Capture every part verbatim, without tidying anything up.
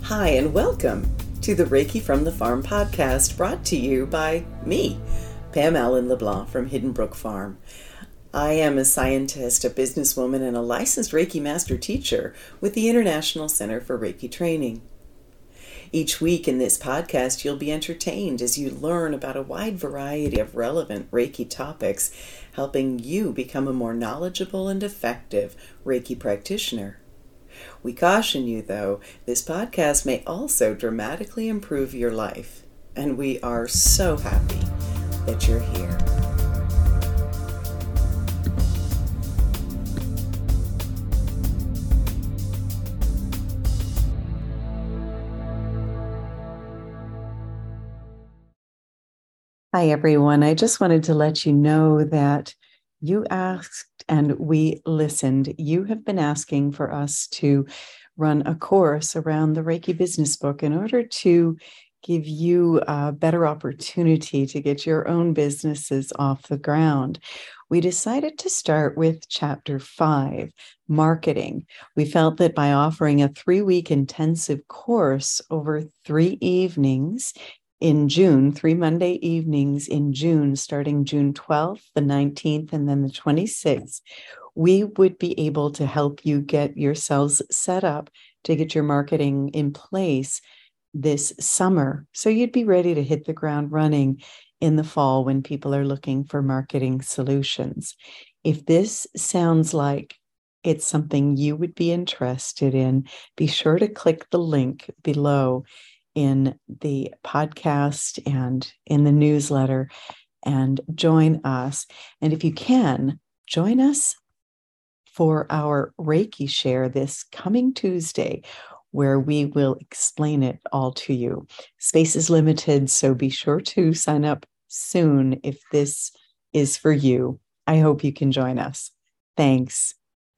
Hi, and welcome to the Reiki from the Farm podcast, brought to you by me, Pam Allen LeBlanc from Hidden Brook Farm. I am a scientist, a businesswoman, and a licensed Reiki master teacher with the International Center for Reiki Training. Each week in this podcast, you'll be entertained as you learn about a wide variety of relevant Reiki topics, helping you become a more knowledgeable and effective Reiki practitioner. We caution you, though, this podcast may also dramatically improve your life, and we are so happy that you're here. Hi, everyone. I just wanted to let you know that you asked and we listened. You have been asking for us to run a course around the Reiki Business Book in order to give you a better opportunity to get your own businesses off the ground. We decided to start with chapter five, marketing. We felt that by offering a three-week intensive course over three evenings in June, three Monday evenings in June, starting June twelfth, the nineteenth, and then the twenty-sixth, we would be able to help you get yourselves set up to get your marketing in place this summer. So you'd be ready to hit the ground running in the fall when people are looking for marketing solutions. If this sounds like it's something you would be interested in, be sure to click the link below in the podcast and in the newsletter and join us. And if you can, join us for our Reiki share this coming Tuesday, where we will explain it all to you. Space is limited, so be sure to sign up soon if this is for you. I hope you can join us. Thanks.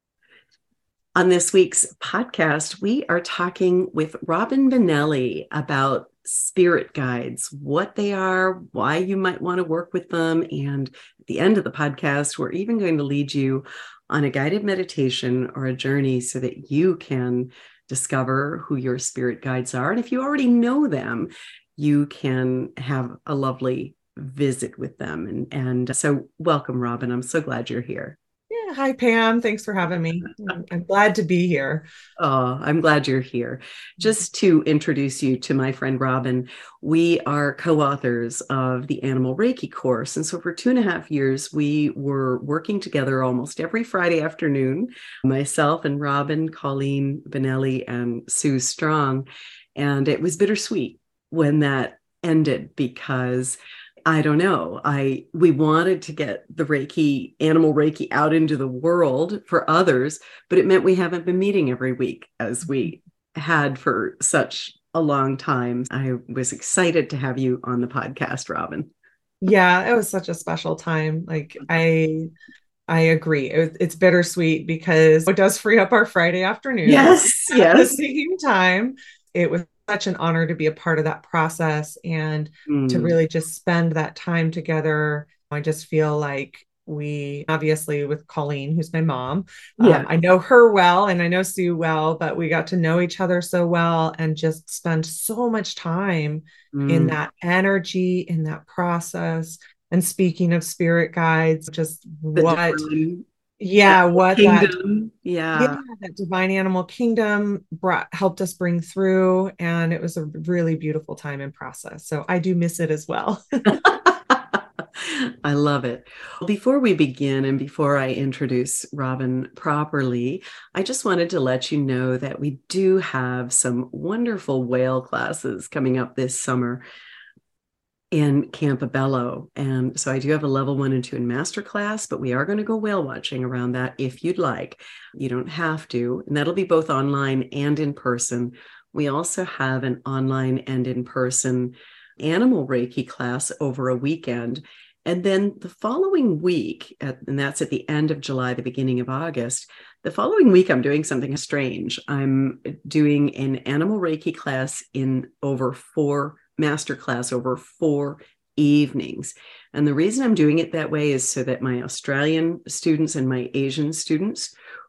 On this week's podcast, we are talking with Robin Benelli about spirit guides, what they are, why you might want to work with them. And at the end of the podcast, we're even going to lead you on a guided meditation or a journey so that you can discover who your spirit guides are. And if you already know them, you can have a lovely visit with them. And, and so welcome, Robin. I'm so glad you're here. Yeah, hi, Pam. Thanks for having me. I'm glad to be here. Oh, I'm glad you're here. Just to introduce you to my friend Robin, we are co-authors of the Animal Reiki course. And so for two and a half years, we were working together almost every Friday afternoon, myself and Robin, Colleen Benelli, and Sue Strong. And it was bittersweet when that ended because I don't know. I we wanted to get the Reiki, animal Reiki out into the world for others, but it meant we haven't been meeting every week as we had for such a long time. I was excited to have you on the podcast, Robin. Yeah, it was such a special time. Like I I agree. It, it's bittersweet because it does free up our Friday afternoons. Yes, At yes. the same time, it was such an honor to be a part of that process and mm. to really just spend that time together. I just feel like we, obviously with Colleen, who's my mom, yeah. um, I know her well and I know Sue well, but we got to know each other so well and just spend so much time mm. in that energy, in that process. And speaking of spirit guides, just the what divine, yeah what kingdom. that yeah. yeah that divine animal kingdom brought helped us bring through, and it was a really beautiful time and process. So I do miss it as well. I love it. Before we begin and before I introduce Robin properly, I just wanted to let you know that we do have some wonderful whale classes coming up this summer in Campobello. And so I do have a level one and two in master class, but we are going to go whale watching around that if you'd like. You don't have to, and that'll be both online and in person. We also have an online and in person animal Reiki class over a weekend. And then the following week, at, and that's at the end of July, the beginning of August, the following week, I'm doing something strange. I'm doing an animal Reiki class in over four masterclass over four evenings. And the reason I'm doing it that way is so that my Australian students and my Asian students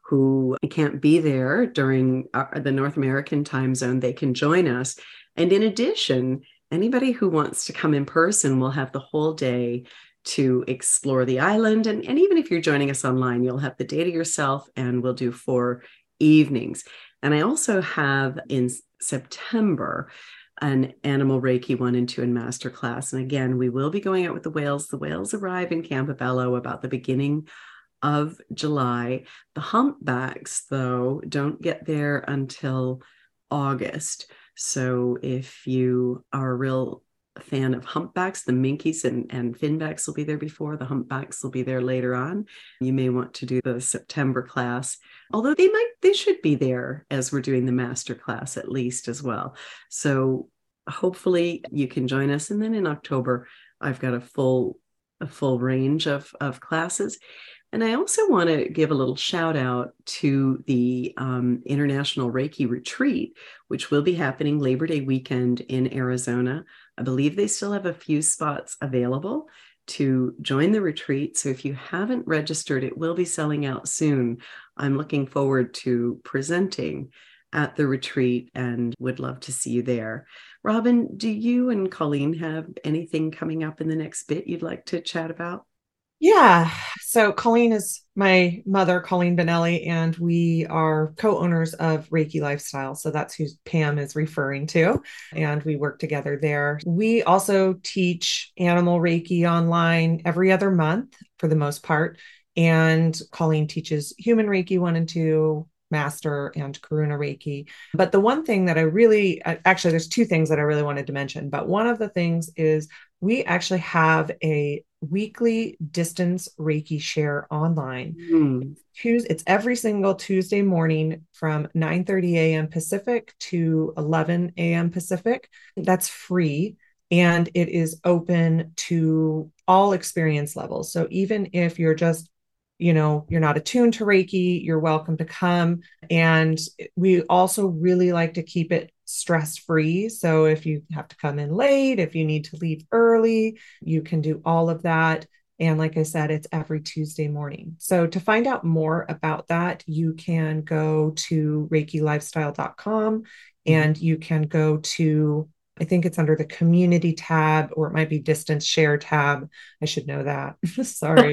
who can't be there during our, the North American time zone, they can join us. And in addition, anybody who wants to come in person will have the whole day to explore the island. And, and even if you're joining us online, you'll have the day to yourself, and we'll do four evenings. And I also have in September an Animal Reiki one and two in masterclass. And again, we will be going out with the whales. The whales arrive in Campobello about the beginning of July. The humpbacks, though, don't get there until August. So if you are a real fan of humpbacks, the minkies and, and finbacks will be there before. The humpbacks will be there later on. You may want to do the September class, although they might, they should be there as we're doing the master class at least as well. So hopefully you can join us. And then in October, I've got a full, a full range of, of classes. And I also want to give a little shout out to the um, International Reiki Retreat, which will be happening Labor Day weekend in Arizona. I believe they still have a few spots available to join the retreat. So if you haven't registered, it will be selling out soon. I'm looking forward to presenting at the retreat and would love to see you there. Robin, do you and Colleen have anything coming up in the next bit you'd like to chat about? Yeah. So Colleen is my mother, Colleen Benelli, and we are co-owners of Reiki Lifestyle. So that's who Pam is referring to. And we work together there. We also teach Animal Reiki online every other month for the most part. And Colleen teaches Human Reiki one and two, Master and Karuna Reiki. But the one thing that I really, actually, there's two things that I really wanted to mention. But one of the things is we actually have a weekly distance Reiki share online. Mm. It's every single Tuesday morning from nine thirty a.m. Pacific to eleven a.m. Pacific. That's free. And it is open to all experience levels. So even if you're just, you know, you're not attuned to Reiki, you're welcome to come. And we also really like to keep it stress-free. So if you have to come in late, if you need to leave early, you can do all of that. And like I said, it's every Tuesday morning. So to find out more about that, you can go to reiki lifestyle dot com and you can go to, I think it's under the community tab, or it might be distance share tab. I should know that. Sorry.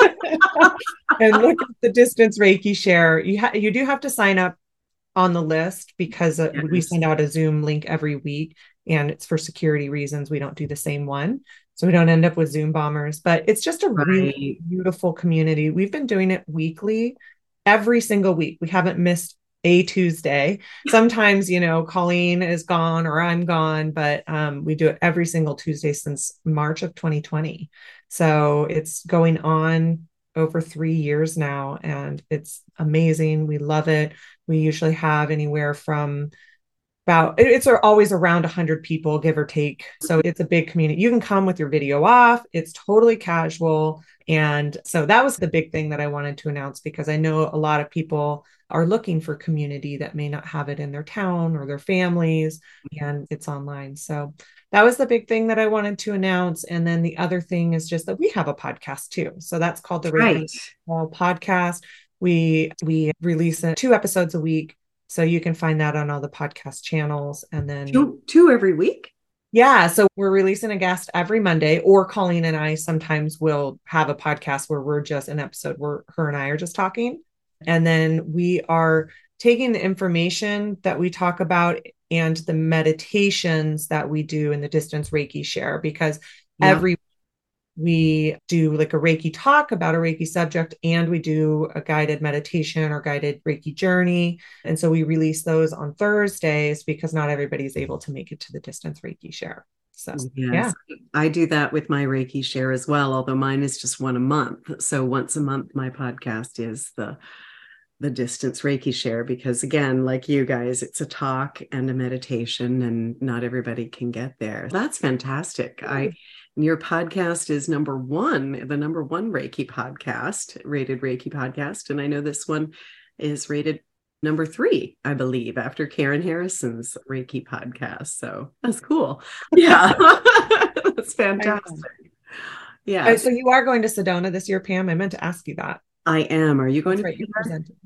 And look at the distance Reiki share. You ha- you do have to sign up on the list because uh, yes. we send out a Zoom link every week, and it's for security reasons. We don't do the same one, so we don't end up with Zoom bombers. But it's just a right. really beautiful community. We've been doing it weekly, every single week. We haven't missed a Tuesday. Sometimes, you know, Colleen is gone or I'm gone, but um, we do it every single Tuesday since March of twenty twenty. So it's going on over three years now, and it's amazing. We love it. We usually have anywhere from about, it's always around one hundred people, give or take. So it's a big community. You can come with your video off. It's totally casual. And so that was the big thing that I wanted to announce, because I know a lot of people are looking for community that may not have it in their town or their families, and it's online. So that was the big thing that I wanted to announce. And then the other thing is just that we have a podcast too. So that's called the Reiki right. Podcast. We, we release two episodes a week. So you can find that on all the podcast channels. And then two, two every week. Yeah. So we're releasing a guest every Monday, or Colleen and I sometimes will have a podcast where we're just an episode where her and I are just talking. And then we are taking the information that we talk about and the meditations that we do in the distance Reiki share, because yeah. every we do like a Reiki talk about a Reiki subject, and we do a guided meditation or guided Reiki journey. And so we release those on Thursdays because not everybody's able to make it to the distance Reiki share. So yes, yeah, I do that with my Reiki share as well, although mine is just one a month. So once a month, my podcast is the the distance Reiki share, because again, like you guys, it's a talk and a meditation, and not everybody can get there. That's fantastic. Mm-hmm. I Your podcast is number one, the number one Reiki podcast, rated Reiki podcast. And I know this one is rated number three, I believe, after Karen Harrison's Reiki podcast. So that's cool. Yeah, that's fantastic. Yeah. Oh, so you are going to Sedona this year, Pam? I meant to ask you that. I am. Are you going that's to right, be there?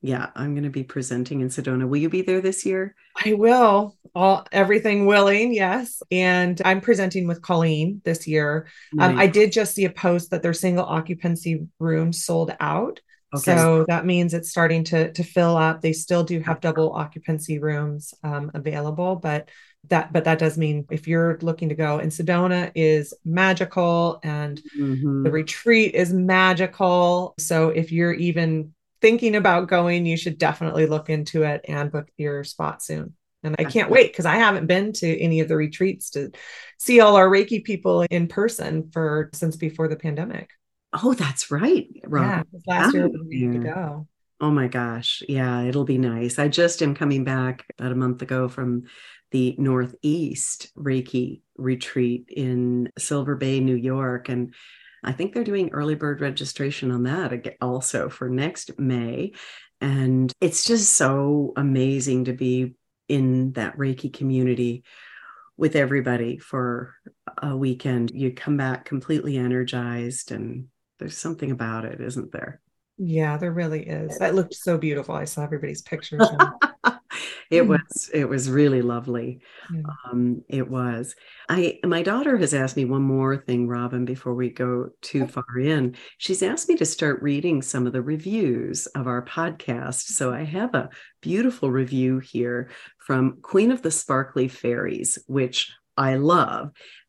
Yeah, I'm going to be presenting in Sedona. Will you be there this year? I will. All everything willing, yes. And I'm presenting with Colleen this year. Um, Nice. I did just see a post that their single occupancy rooms sold out. Okay. So that means it's starting to to fill up. They still do have double occupancy rooms um, available, but that but that does mean if you're looking to go, and Sedona is magical and the Mm-hmm. retreat is magical. So if you're even thinking about going, you should definitely look into it and book your spot soon. And I can't wait because I haven't been to any of the retreats to see all our Reiki people in person for since before the pandemic. Oh, that's right, Yeah, Robin. last year we were able to go. Oh my gosh. Yeah, it'll be nice. I just am coming back about a month ago from the Northeast Reiki retreat in Silver Bay, New York. And I think they're doing early bird registration on that also for next May. And it's just so amazing to be in that Reiki community with everybody for a weekend. You come back completely energized, and there's something about it, isn't there? Yeah, there really is. That looked so beautiful. I saw everybody's pictures. And It was it was really lovely. yeah. Um, it was. I my daughter has asked me one more thing, Robin, before we go too far in. She's asked me to start reading some of the reviews of our podcast. So I have a beautiful review here from Queen of the Sparkly Fairies, which I love.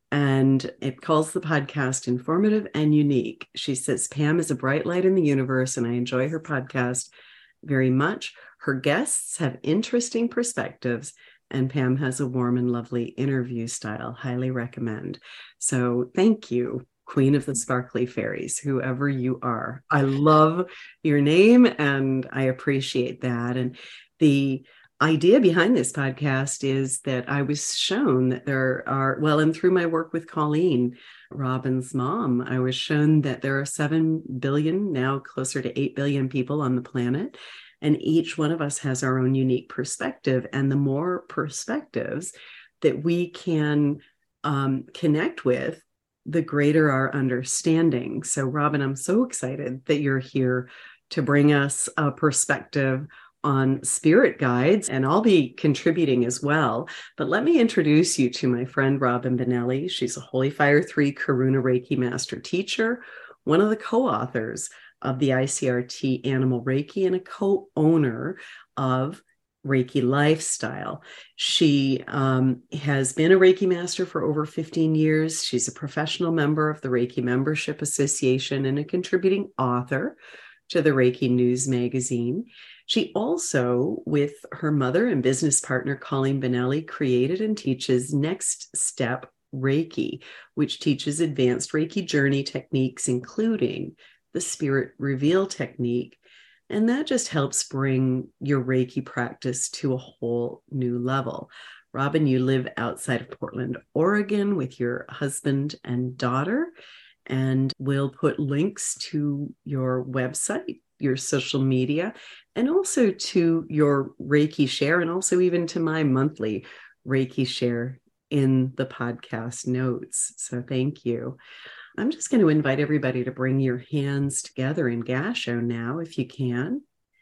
And it calls the podcast informative and unique. She says, Pam is a bright light in the universe, and I enjoy her podcast very much. Her guests have interesting perspectives, and Pam has a warm and lovely interview style. Highly recommend. So thank you, Queen of the Sparkly Fairies, whoever you are. I love your name, and I appreciate that. And the idea behind this podcast is that I was shown that there are, well, and through my work with Colleen, Robin's mom, I was shown that there are seven billion, now closer to eight billion people on the planet. And each one of us has our own unique perspective. And the more perspectives that we can um, connect with, the greater our understanding. So, Robin, I'm so excited that you're here to bring us a perspective on spirit guides, and I'll be contributing as well. But let me introduce you to my friend Robin Benelli. She's a Holy Fire three Karuna Reiki Master Teacher, one of the co-authors of the I C R T Animal Reiki, and a co-owner of Reiki Lifestyle. She um, has been a Reiki master for over fifteen years. She's a professional member of the Reiki Membership Association and a contributing author to the Reiki News magazine. She also, with her mother and business partner, Colleen Benelli, created and teaches Next Step Reiki, which teaches advanced Reiki journey techniques, including the Spirit Reveal technique. And that just helps bring your Reiki practice to a whole new level. Robin, you live outside of Portland, Oregon with your husband and daughter. And we'll put links to your website, your social media, and also to your Reiki share, and also even to my monthly Reiki share in the podcast notes. So thank you. I'm just going to invite everybody to bring your hands together in Gasho now, if you can.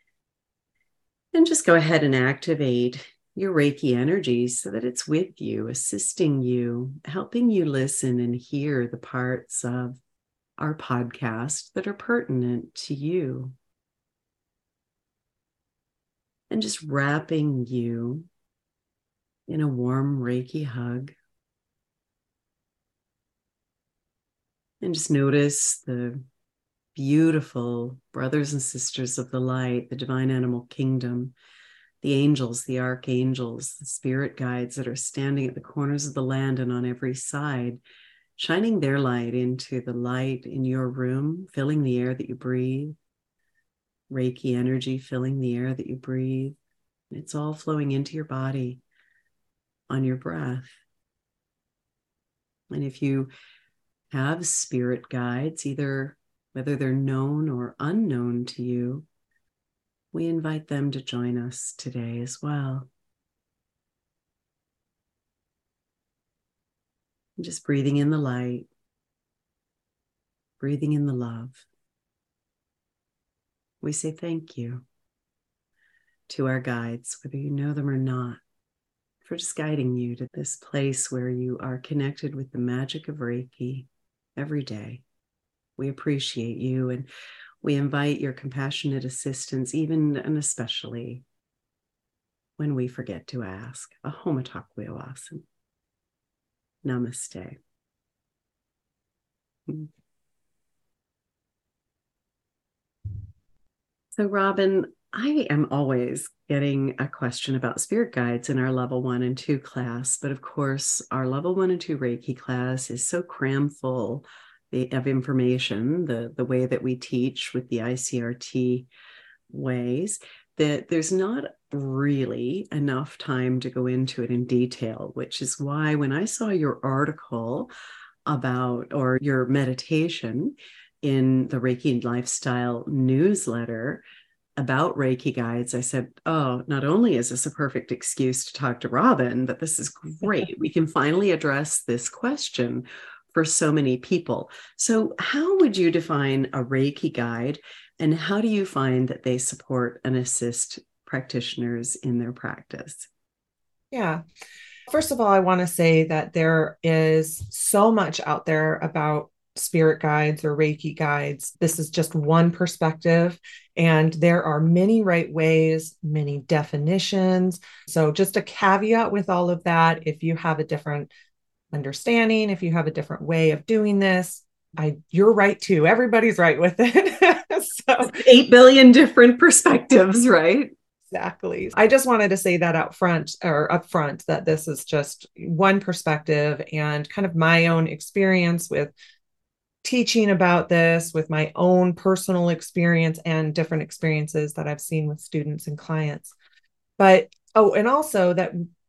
And just go ahead and activate your Reiki energy so that it's with you, assisting you, helping you listen and hear the parts of our podcast that are pertinent to you. And just wrapping you in a warm Reiki hug. And just notice the beautiful brothers and sisters of the light, the divine animal kingdom, the angels, the archangels, the spirit guides that are standing at the corners of the land and on every side, shining their light into the light in your room, filling the air that you breathe. Reiki energy filling the air that you breathe. It's all flowing into your body on your breath. And if you have spirit guides, either whether they're known or unknown to you, we invite them to join us today as well. And just breathing in the light, breathing in the love. We say thank you. to our guides, whether you know them or not, for just guiding you to this place where you are connected with the magic of Reiki every day. We appreciate you, and we invite your compassionate assistance, even and especially when we forget to ask. Ahom Takwe-Oyasin. Namaste. So, Robin, I am always getting a question about spirit guides in our level one and two class. But of course, our level one and two Reiki class is so cram full of information, the, the way that we teach with the I C R T ways, that there's not really enough time to go into it in detail, which is why when I saw your article about, or your meditation in the Reiki Lifestyle newsletter about Reiki guides, I said, oh, not only is this a perfect excuse to talk to Robin, but this is great. We can finally address this question for so many people. So how would you define a Reiki guide, and how do you find that they support and assist practitioners in their practice? Yeah. First of all, I want to say that there is so much out there about spirit guides or Reiki guides. This is just one perspective, and there are many right ways, many definitions. So just a caveat with all of that, if you have a different understanding, if you have a different way of doing this, I you're right too. Everybody's right with it. So eight billion different perspectives, right? Exactly. I just wanted to say that out front or up front that this is just one perspective and kind of my own experience with teaching about this, with my own personal experience and different experiences that I've seen with students and clients. But, oh, and also that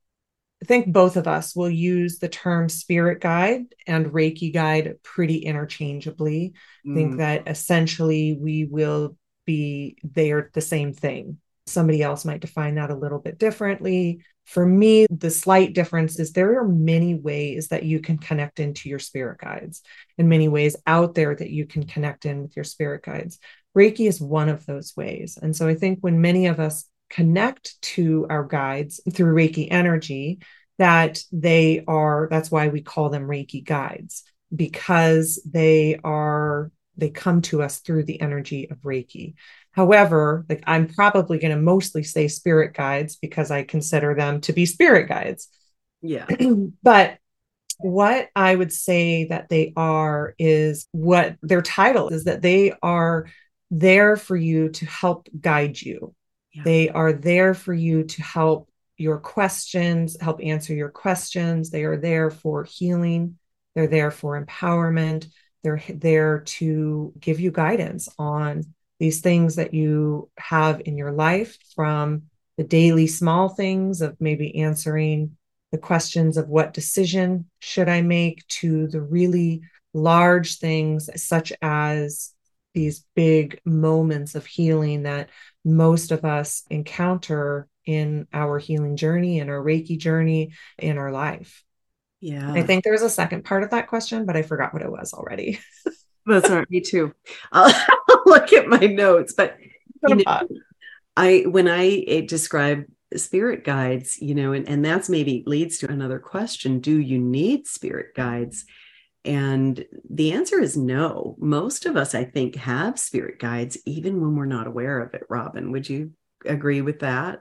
I think both of us will use the term spirit guide and Reiki guide pretty interchangeably. Mm. I think that essentially we will be, they are the same thing. Somebody else might define that a little bit differently. For me, the slight difference is there are many ways that you can connect into your spirit guides, and many ways out there that you can connect in with your spirit guides. Reiki is one of those ways. And so I think when many of us connect to our guides through Reiki energy, that they are, that's why we call them Reiki guides, because they are, they come to us through the energy of Reiki. However, like I'm probably going to mostly say spirit guides because I consider them to be spirit guides. Yeah. But what I would say that they are is what their title is, that they are there for you to help guide you. Yeah. They are there for you to help your questions, help answer your questions. They are there for healing. They're there for empowerment. They're there to give you guidance on these things that you have in your life, from the daily small things of maybe answering the questions of what decision should I make, to the really large things such as these big moments of healing that most of us encounter in our healing journey, in our Reiki journey, in our life. Yeah. I think there's a second part of that question, but I forgot what it was already. That's all right. Me too. I'll, I'll look at my notes, but you know, I when I describe spirit guides, you know, and, and that's maybe leads to another question. Do you need spirit guides? And the answer is no. Most of us, I think, have spirit guides, even when we're not aware of it. Robin, would you agree with that?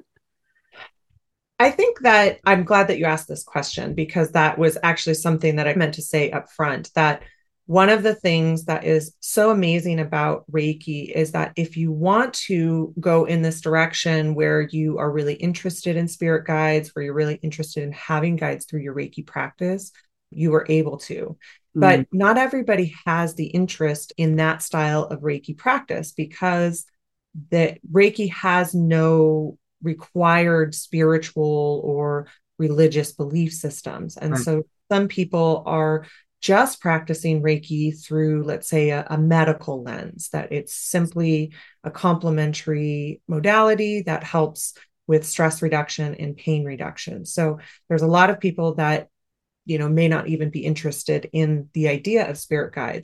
I think that I'm glad that you asked this question, because that was actually something that I meant to say up front, that one of the things that is so amazing about Reiki is that if you want to go in this direction where you are really interested in spirit guides, where you're really interested in having guides through your Reiki practice, you are able to. Mm. But not everybody has the interest in that style of Reiki practice, because the Reiki has no required spiritual or religious belief systems. And right. So some people are just practicing Reiki through, let's say, a, a medical lens, that it's simply a complementary modality that helps with stress reduction and pain reduction. So there's a lot of people that, you know, may not even be interested in the idea of spirit guides.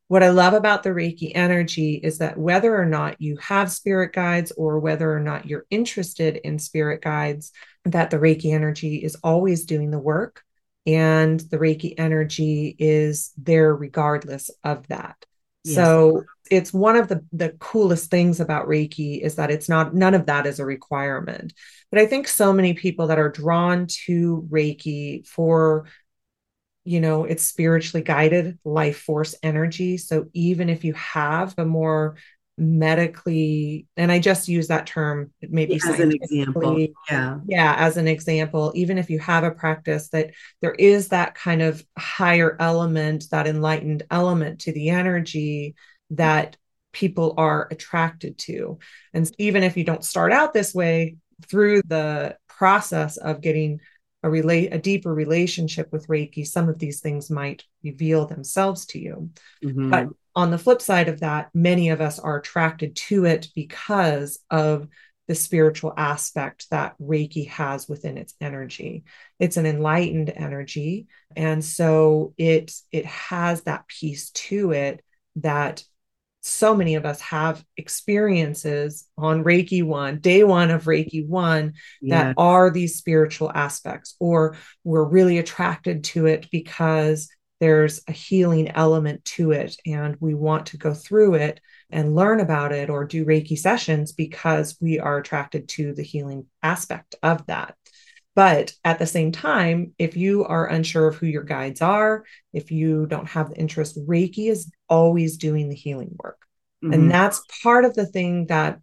what I love about the Reiki energy is that whether or not you have spirit guides or whether or not you're interested in spirit guides, that the Reiki energy is always doing the work, and the Reiki energy is there regardless of that. Yes. So it's one of the, the coolest things about Reiki is that it's not, none of that is a requirement. But I think so many people that are drawn to Reiki for, you know, it's spiritually guided life force energy. So even if you have a more medically, and I just use that term, maybe As an example. scientifically, Yeah. yeah, as an example, even if you have a practice that there is that kind of higher element, that enlightened element to the energy that people are attracted to. And even if you don't start out this way, through the process of getting a relate a deeper relationship with Reiki, some of these things might reveal themselves to you. Mm-hmm. But on the flip side of that, many of us are attracted to it because of the spiritual aspect that Reiki has within its energy. It's an enlightened energy. And so it, it has that piece to it that so many of us have experiences on Reiki one, day one of Reiki one, that yes. are these spiritual aspects, or we're really attracted to it because there's a healing element to it and we want to go through it and learn about it or do Reiki sessions because we are attracted to the healing aspect of that. But at the same time, if you are unsure of who your guides are, if you don't have the interest, Reiki is always doing the healing work. Mm-hmm. And that's part of the thing that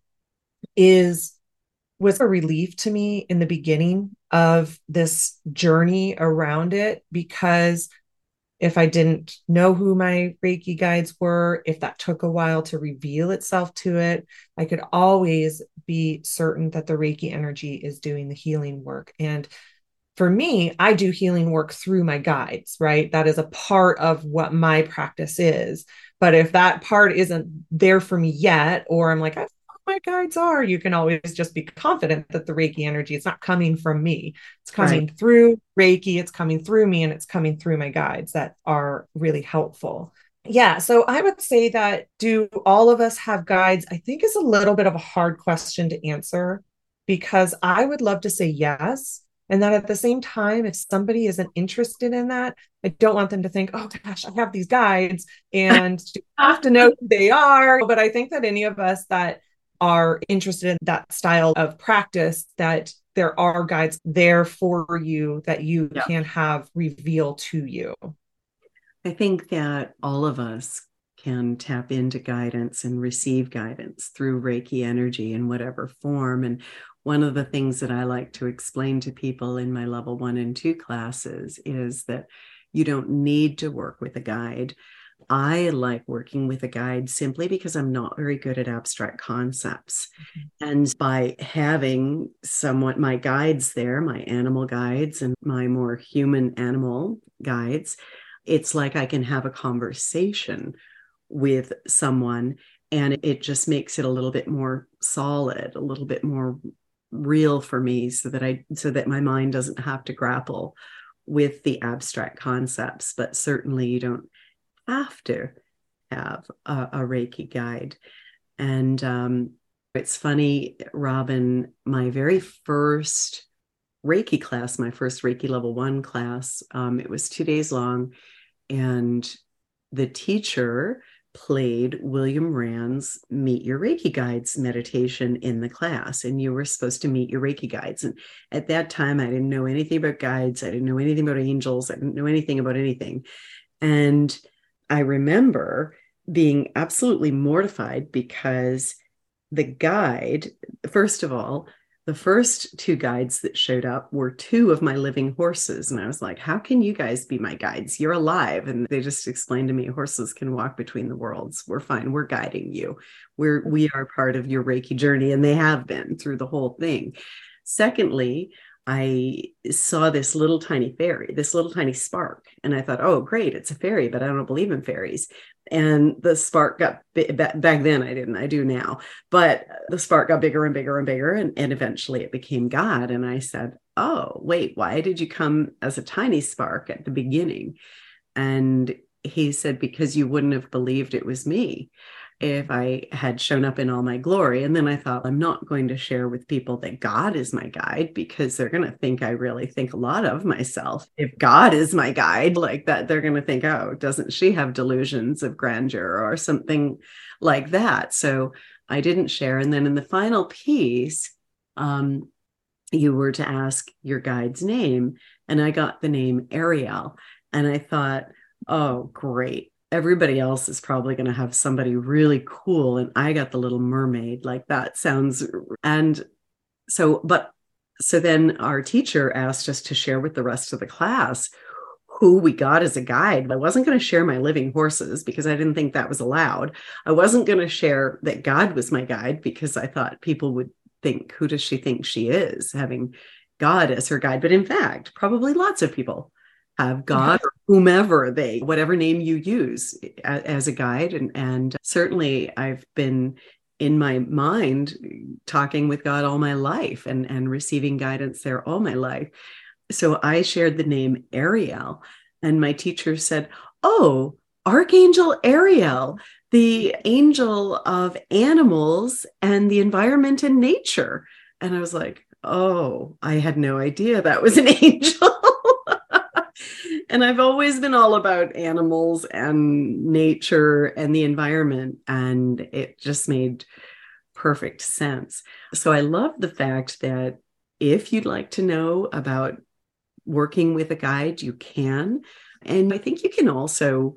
is was a relief to me in the beginning of this journey around it, because if I didn't know who my Reiki guides were, if that took a while to reveal itself to it, I could always be certain that the Reiki energy is doing the healing work. And for me, I do healing work through my guides, right? That is a part of what my practice is. But if that part isn't there for me yet, or I'm like, I my guides are, you can always just be confident that the Reiki energy, it's not coming from me. It's coming right. through Reiki, it's coming through me, and it's coming through my guides that are really helpful. Yeah. So I would say that, do all of us have guides? I think is a little bit of a hard question to answer, because I would love to say yes. And that at the same time, if somebody isn't interested in that, I don't want them to think, oh gosh, I have these guides and you have to know who they are. But I think that any of us that are interested in that style of practice, that there are guides there for you that you yeah. can have reveal to you. I think that all of us can tap into guidance and receive guidance through Reiki energy in whatever form. And one of the things that I like to explain to people in my level one and two classes is that you don't need to work with a guide. I like working with a guide simply because I'm not very good at abstract concepts. Mm-hmm. And by having somewhat my guides there, my animal guides and my more human animal guides, it's like I can have a conversation with someone, and it just makes it a little bit more solid, a little bit more real for me, so that I so that my mind doesn't have to grapple with the abstract concepts. But certainly you don't have to have a, a Reiki guide. And um, it's funny, Robin, my very first Reiki class, my first Reiki level one class, um, it was two days long, and the teacher played William Rand's Meet Your Reiki Guides meditation in the class, and you were supposed to meet your Reiki guides. And at that time, I didn't know anything about guides. I didn't know anything about angels. I didn't know anything about anything. And I remember being absolutely mortified because the guide, first of all, the first two guides that showed up were two of my living horses. And I was like, how can you guys be my guides? You're alive. And they just explained to me, horses can walk between the worlds. We're fine. We're guiding you. We're, we are part of your Reiki journey. And they have been through the whole thing. Secondly, I saw this little tiny fairy, this little tiny spark. And I thought, oh, great, it's a fairy, but I don't believe in fairies. And the spark got, back then I didn't, I do now, but the spark got bigger and bigger and bigger. And, and eventually it became God. And I said, oh, wait, why did you come as a tiny spark at the beginning? And he said, because you wouldn't have believed it was me if I had shown up in all my glory. And then I thought, I'm not going to share with people that God is my guide, because they're going to think I really think a lot of myself. If God is my guide like that, they're going to think, oh, doesn't she have delusions of grandeur or something like that? So I didn't share. And then in the final piece, um, you were to ask your guide's name, and I got the name Ariel. And I thought, oh, great. Everybody else is probably going to have somebody really cool. And I got the Little Mermaid. Like, that sounds. And so, but so then our teacher asked us to share with the rest of the class who we got as a guide. I wasn't going to share my living horses because I didn't think that was allowed. I wasn't going to share that God was my guide because I thought people would think, who does she think she is, having God as her guide? But in fact, probably lots of people have God or whomever they, whatever name you use as a guide. And, and certainly I've been in my mind talking with God all my life and, and receiving guidance there all my life. So I shared the name Ariel, and my teacher said, oh, Archangel Ariel, the angel of animals and the environment and nature. And I was like, oh, I had no idea that was an angel. And I've always been all about animals and nature and the environment, and it just made perfect sense. So I love the fact that if you'd like to know about working with a guide, you can. And I think you can also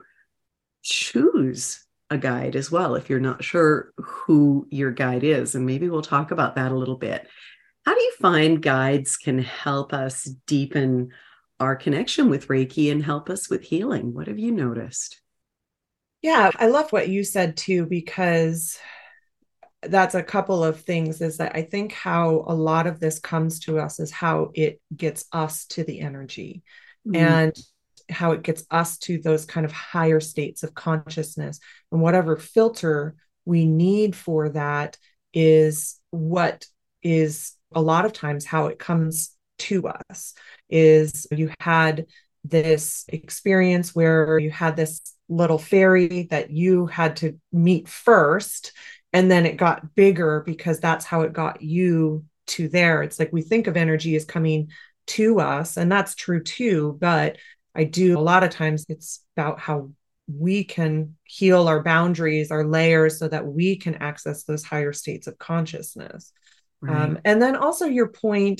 choose a guide as well if you're not sure who your guide is. And maybe we'll talk about that a little bit. How do you find guides can help us deepen our connection with Reiki and help us with healing? What have you noticed? Yeah, I love what you said too, because that's a couple of things. Is that I think how a lot of this comes to us is how it gets us to the energy, mm-hmm. and how it gets us to those kind of higher states of consciousness. And whatever filter we need for that is what is a lot of times how it comes to us. Is you had this experience where you had this little fairy that you had to meet first, and then it got bigger because that's how it got you to there. It's like we think of energy as coming to us, and that's true too. But I do, a lot of times it's about how we can heal our boundaries, our layers, so that we can access those higher states of consciousness. Right. Um, and then also your point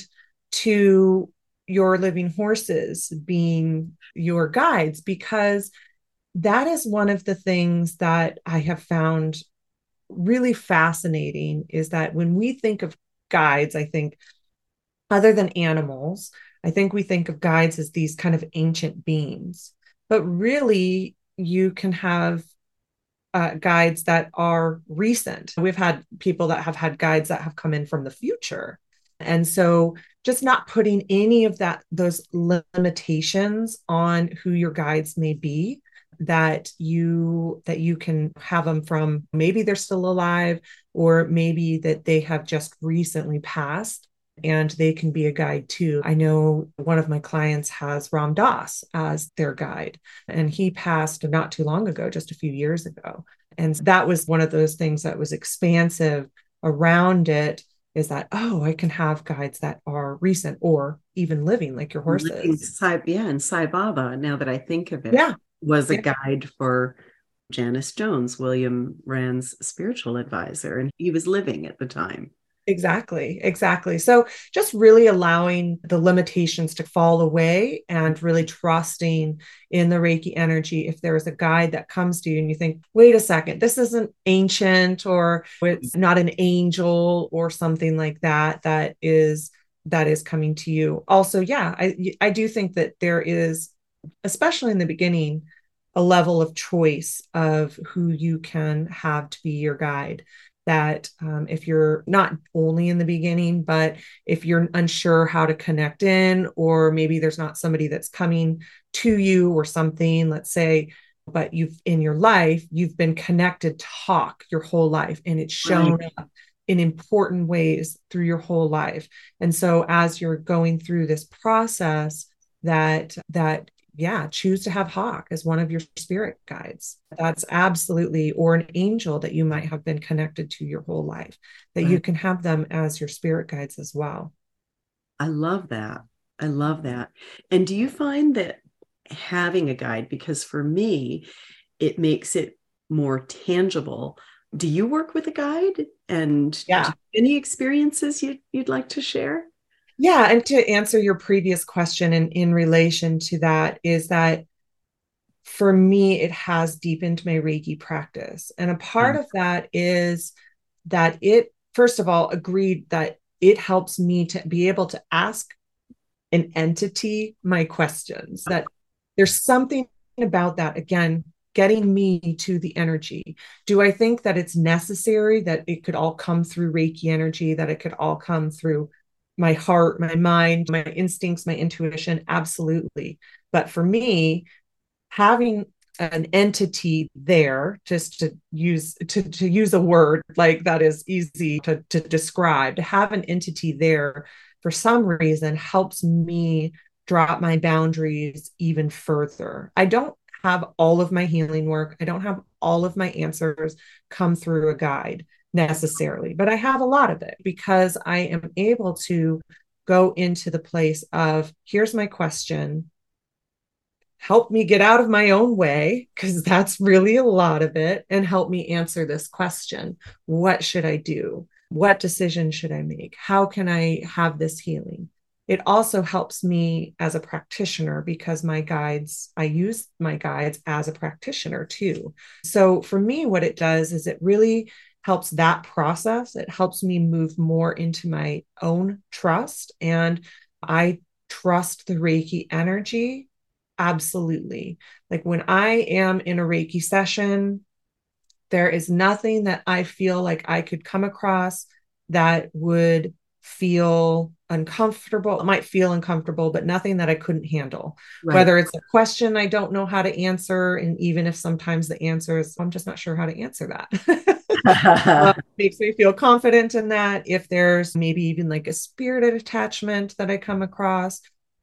to your living horses being your guides, because that is one of the things that I have found really fascinating, is that when we think of guides, I think other than animals, I think we think of guides as these kind of ancient beings, but really you can have uh, guides that are recent. We've had people that have had guides that have come in from the future. And so just not putting any of that, those limitations on who your guides may be, that you that you can have them from, maybe they're still alive, or maybe that they have just recently passed and they can be a guide too. I know one of my clients has Ram Dass as their guide, and he passed not too long ago, just a few years ago. And that was one of those things that was expansive around it, is that, oh, I can have guides that are recent or even living, like your horses. Sai, yeah, and Sai Baba, now that I think of it, yeah. was a yeah. guide for Janice Jones, William Rand's spiritual advisor, and he was living at the time. Exactly, exactly. So just really allowing the limitations to fall away and really trusting in the Reiki energy. If there is a guide that comes to you and you think, wait a second, this isn't ancient, or it's not an angel or something like that, that is that is coming to you. Also, yeah, I I do think that there is, especially in the beginning, a level of choice of who you can have to be your guide. That um, if you're not only in the beginning, but if you're unsure how to connect in, or maybe there's not somebody that's coming to you or something, let's say, but you've in your life, you've been connected to Hawk your whole life, and it's shown right. up in important ways through your whole life. And so as you're going through this process, that that yeah, choose to have Hawk as one of your spirit guides. That's absolutely, or an angel that you might have been connected to your whole life, that Right. you can have them as your spirit guides as well. I love that. I love that. And do you find that having a guide, because for me, it makes it more tangible. Do you work with a guide? And do Yeah. you have any experiences you'd, you'd like to share? Yeah. And to answer your previous question, and in relation to that, is that for me, it has deepened my Reiki practice. And a part Um, of that is that it, first of all, agreed that it helps me to be able to ask an entity my questions, that there's something about that, again, getting me to the energy. Do I think that it's necessary that it could all come through Reiki energy, that it could all come through my heart, my mind, my instincts, my intuition? Absolutely. But for me, having an entity there, just to use to, to use a word like that is easy to, to describe, to have an entity there for some reason helps me drop my boundaries even further. I don't have all of my healing work, I don't have all of my answers come through a guide necessarily, but I have a lot of it because I am able to go into the place of, here's my question, help me get out of my own way, because that's really a lot of it, and help me answer this question. What should I do? What decision should I make? How can I have this healing? It also helps me as a practitioner because my guides, I use my guides as a practitioner too. So for me, what it does is it really helps that process. It helps me move more into my own trust. And I trust the Reiki energy. Absolutely. Like when I am in a Reiki session, there is nothing that I feel like I could come across that would feel uncomfortable. It might feel uncomfortable, but nothing that I couldn't handle. right. Whether it's a question I don't know how to answer, and even if sometimes the answer is, I'm just not sure how to answer that. Uh, makes me feel confident in that. If there's maybe even like a spirited attachment that I come across,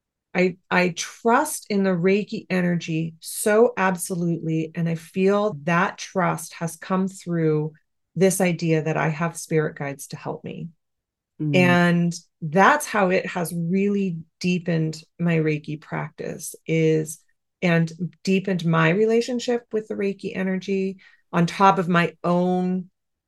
I I trust in the Reiki energy so absolutely. And I feel that trust has come through this idea that I have spirit guides to help me. Mm, And that's how it has really deepened my Reiki practice is and deepened my relationship with the Reiki energy on top of my own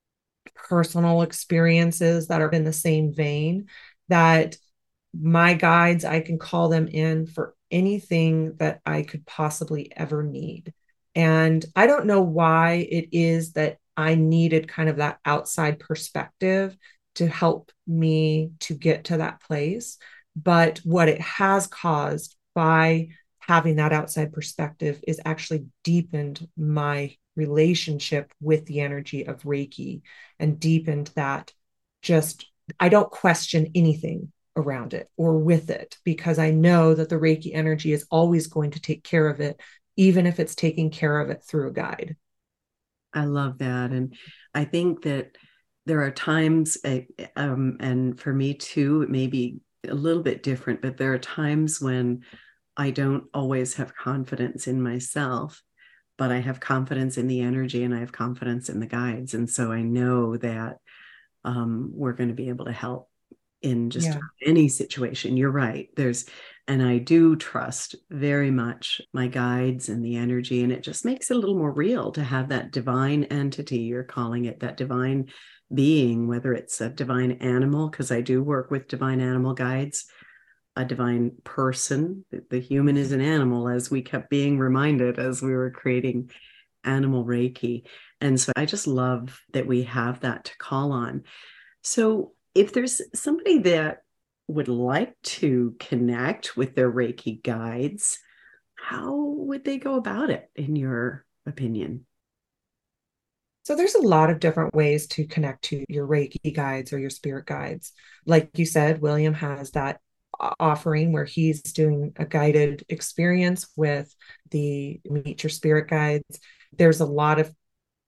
personal experiences that are in the same vein, that my guides, I can call them in for anything that I could possibly ever need. And I don't know why it is that I needed kind of that outside perspective to help me to get to that place. But what it has caused by having that outside perspective is actually deepened my relationship with the energy of Reiki and deepened that. Just, I don't question anything around it or with it, because I know that the Reiki energy is always going to take care of it, even if it's taking care of it through a guide. I love that. And I think that there are times, uh, um, and for me too, it may be a little bit different, but there are times when I don't always have confidence in myself, but I have confidence in the energy and I have confidence in the guides. And so I know that um, we're going to be able to help in just Yeah. any situation. You're right. There's, and I do trust very much my guides and the energy, and it just makes it a little more real to have that divine entity, you're calling it, that divine being, whether it's a divine animal, because I do work with divine animal guides, a divine person. The, the human is an animal, as we kept being reminded as we were creating animal Reiki. And so I just love that we have that to call on. So if there's somebody that would like to connect with their Reiki guides, how would they go about it, in your opinion? So there's a lot of different ways to connect to your Reiki guides or your spirit guides. Like you said, William has that offering where he's doing a guided experience with the Meet Your Spirit Guides. There's a lot of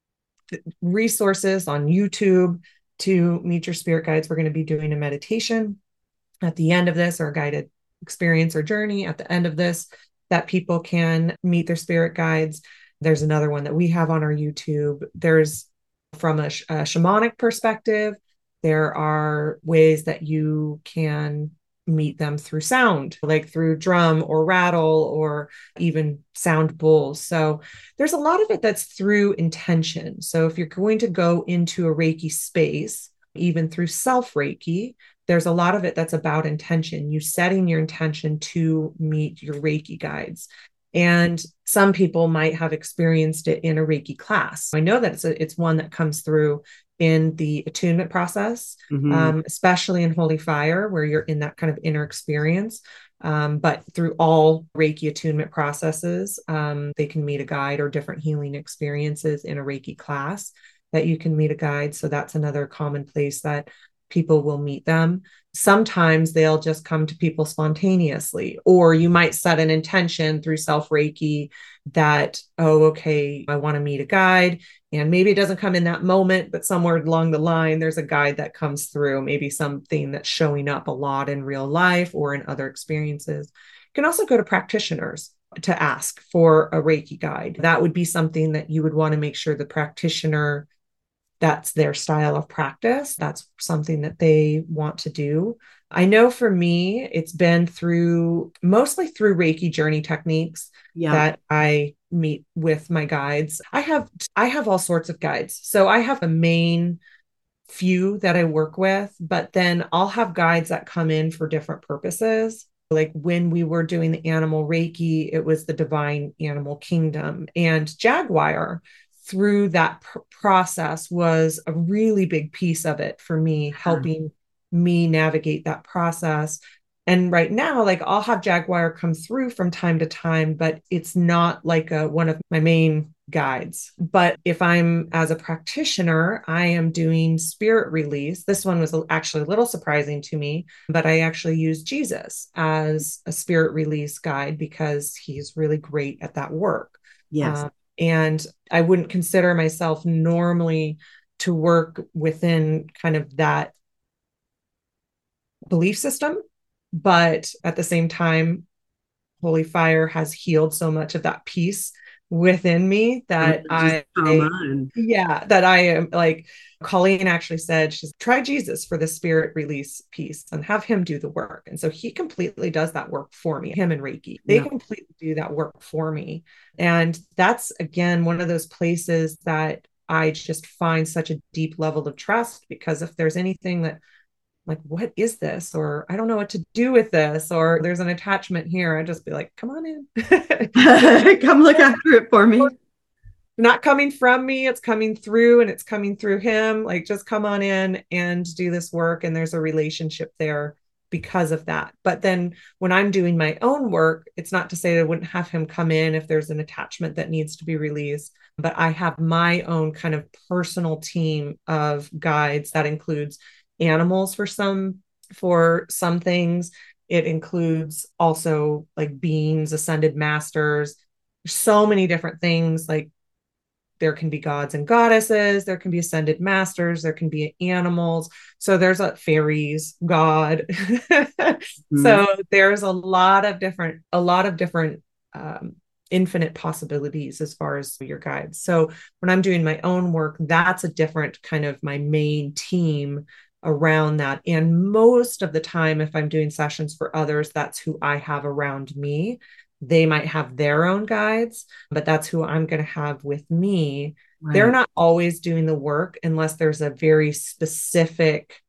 resources on YouTube to meet your spirit guides. We're going to be doing a meditation at the end of this, or a guided experience or journey at the end of this. that people can meet their spirit guides. There's another one that we have on our YouTube. There's from a, sh- a shamanic perspective, there are ways that you can meet them through sound, like through drum or rattle or even sound bowls. So there's a lot of it that's through intention. So if you're going to go into a Reiki space, even through self Reiki, there's a lot of it that's about intention, you setting your intention to meet your Reiki guides. And some people might have experienced it in a Reiki class. I know that it's a, it's one that comes through in the attunement process, mm-hmm. um, especially in Holy Fire, where you're in that kind of inner experience. Um, but through all Reiki attunement processes, um, they can meet a guide or different healing experiences in a Reiki class that you can meet a guide. So that's another common place that people will meet them. Sometimes they'll just come to people spontaneously, or you might set an intention through self Reiki that, oh, okay, I want to meet a guide. And maybe it doesn't come in that moment, but somewhere along the line, there's a guide that comes through, maybe something that's showing up a lot in real life or in other experiences. You can also go to practitioners to ask for a Reiki guide. That would be something that you would want to make sure the practitioner, that's their style of practice. That's something that they want to do. I know for me, it's been through mostly through Reiki journey techniques yeah. that I meet with my guides. I have, I have all sorts of guides. So I have a main few that I work with, but then I'll have guides that come in for different purposes. Like when we were doing the animal Reiki, it was the divine animal kingdom, and Jaguar through that pr- process was a really big piece of it for me, helping me navigate that process. And right now, like I'll have Jaguar come through from time to time, but it's not like a, one of my main guides. But if I'm as a practitioner, I am doing spirit release. This one was actually a little surprising to me, but I actually use Jesus as a spirit release guide because he's really great at that work. Yes. Um, and I wouldn't consider myself normally to work within kind of that belief system. But at the same time, Holy Fire has healed so much of that peace within me that I, I yeah, that I am like, Colleen actually said, she's try Jesus for the spirit release piece and have him do the work. And so he completely does that work for me, him and Reiki, they yeah. completely do that work for me. And that's, again, one of those places that I just find such a deep level of trust, because if there's anything that like, what is this? Or I don't know what to do with this, or there's an attachment here, I'd just be like, come on in. Come look after it for me. Not coming from me, it's coming through, and it's coming through him. Like, just come on in and do this work. And there's a relationship there because of that. But then when I'm doing my own work, it's not to say that I wouldn't have him come in if there's an attachment that needs to be released. But I have my own kind of personal team of guides that includes animals for some for some things. It includes also like beings, ascended masters, so many different things. Like there can be gods and goddesses, there can be ascended masters, there can be animals. So there's a fairies, God. mm-hmm. So there's a lot of different, a lot of different um, infinite possibilities as far as your guides. So when I'm doing my own work, that's a different kind of my main team around that. And most of the time, if I'm doing sessions for others, that's who I have around me. They might have their own guides, but that's who I'm going to have with me. Right. They're not always doing the work unless there's a very specific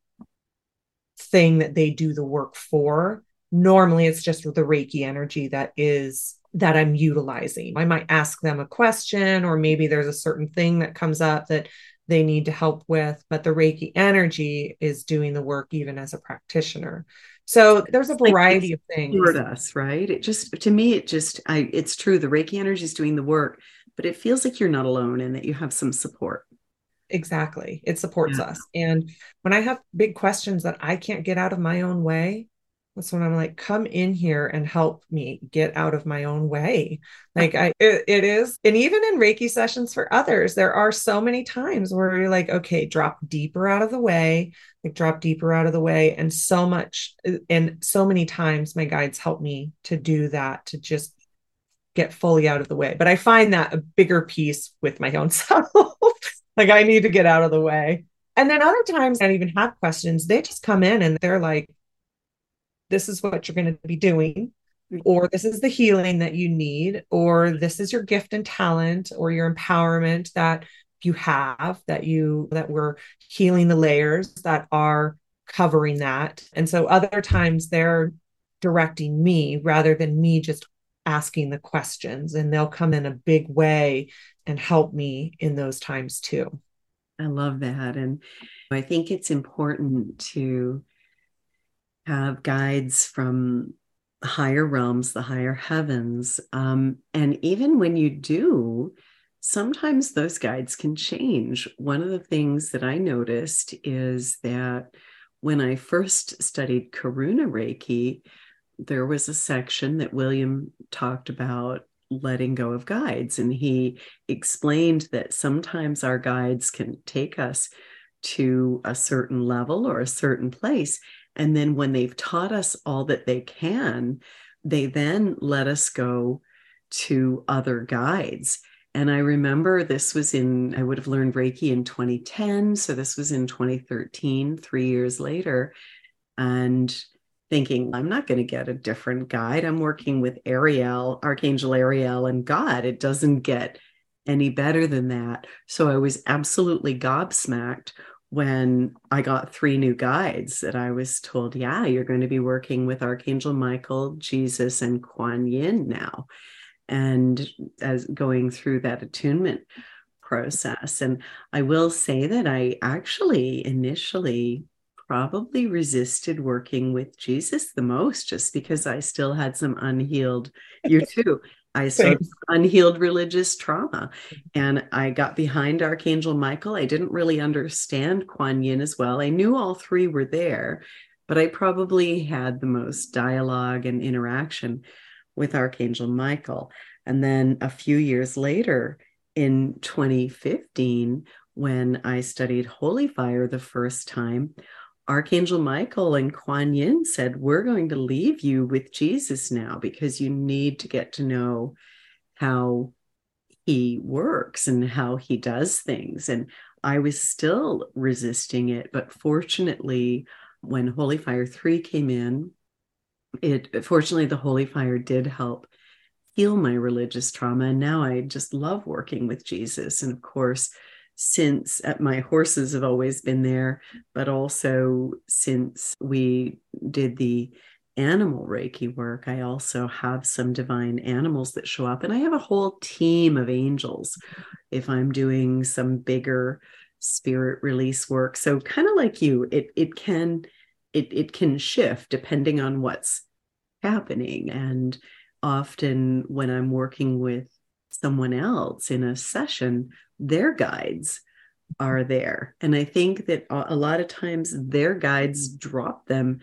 thing that they do the work for. Normally, it's just the Reiki energy that is that I'm utilizing. I might ask them a question, or maybe there's a certain thing that comes up that they need to help with, but the Reiki energy is doing the work even as a practitioner. So there's a variety like of things. Support us, right? It just, to me, it just, I, it's true. The Reiki energy is doing the work, but it feels like you're not alone and that you have some support. Exactly. It supports yeah. us. And when I have big questions that I can't get out of my own way, that's when I'm like, come in here and help me get out of my own way. Like I, it, it is. And even in Reiki sessions for others, there are so many times where you're like, okay, drop deeper out of the way, like drop deeper out of the way. And so much, and so many times my guides help me to do that, to just get fully out of the way. But I find that a bigger piece with my own self. Like I need to get out of the way. And then other times I don't even have questions. They just come in and they're like, this is what you're going to be doing, or this is the healing that you need, or this is your gift and talent or your empowerment that you have, that you that we're healing the layers that are covering that. And so other times they're directing me rather than me just asking the questions, and they'll come in a big way and help me in those times too. I love that. And I think it's important to have guides from higher realms, the higher heavens. Um, and even when you do, sometimes those guides can change. One of the things that I noticed is that when I first studied Karuna Reiki, there was a section that William talked about letting go of guides. And he explained that sometimes our guides can take us to a certain level or a certain place. And then when they've taught us all that they can, they then let us go to other guides. And I remember this was in, I would have learned Reiki in twenty ten. So this was in twenty thirteen, three years later. And thinking, I'm not going to get a different guide. I'm working with Ariel, Archangel Ariel, and God. It doesn't get any better than that. So I was absolutely gobsmacked when I got three new guides that I was told, yeah, you're going to be working with Archangel Michael, Jesus, and Kuan Yin now. And as going through that attunement process. And I will say that I actually initially probably resisted working with Jesus the most, just because I still had some unhealed, you too, I saw unhealed religious trauma. And I got behind Archangel Michael. I didn't really understand Kuan Yin as well. I knew all three were there, but I probably had the most dialogue and interaction with Archangel Michael. And then a few years later, in twenty fifteen, when I studied Holy Fire the first time, Archangel Michael and Kuan Yin said, we're going to leave you with Jesus now because you need to get to know how he works and how he does things. And I was still resisting it. But fortunately, when Holy Fire three came in, it fortunately, the Holy Fire did help heal my religious trauma. And now I just love working with Jesus. And of course, since uh, my horses have always been there, but also since we did the animal Reiki work, I also have some divine animals that show up. And I have a whole team of angels if I'm doing some bigger spirit release work. So kind of like you, it it can it it can shift depending on what's happening. And often when I'm working with someone else in a session, their guides are there. And I think that a lot of times their guides drop them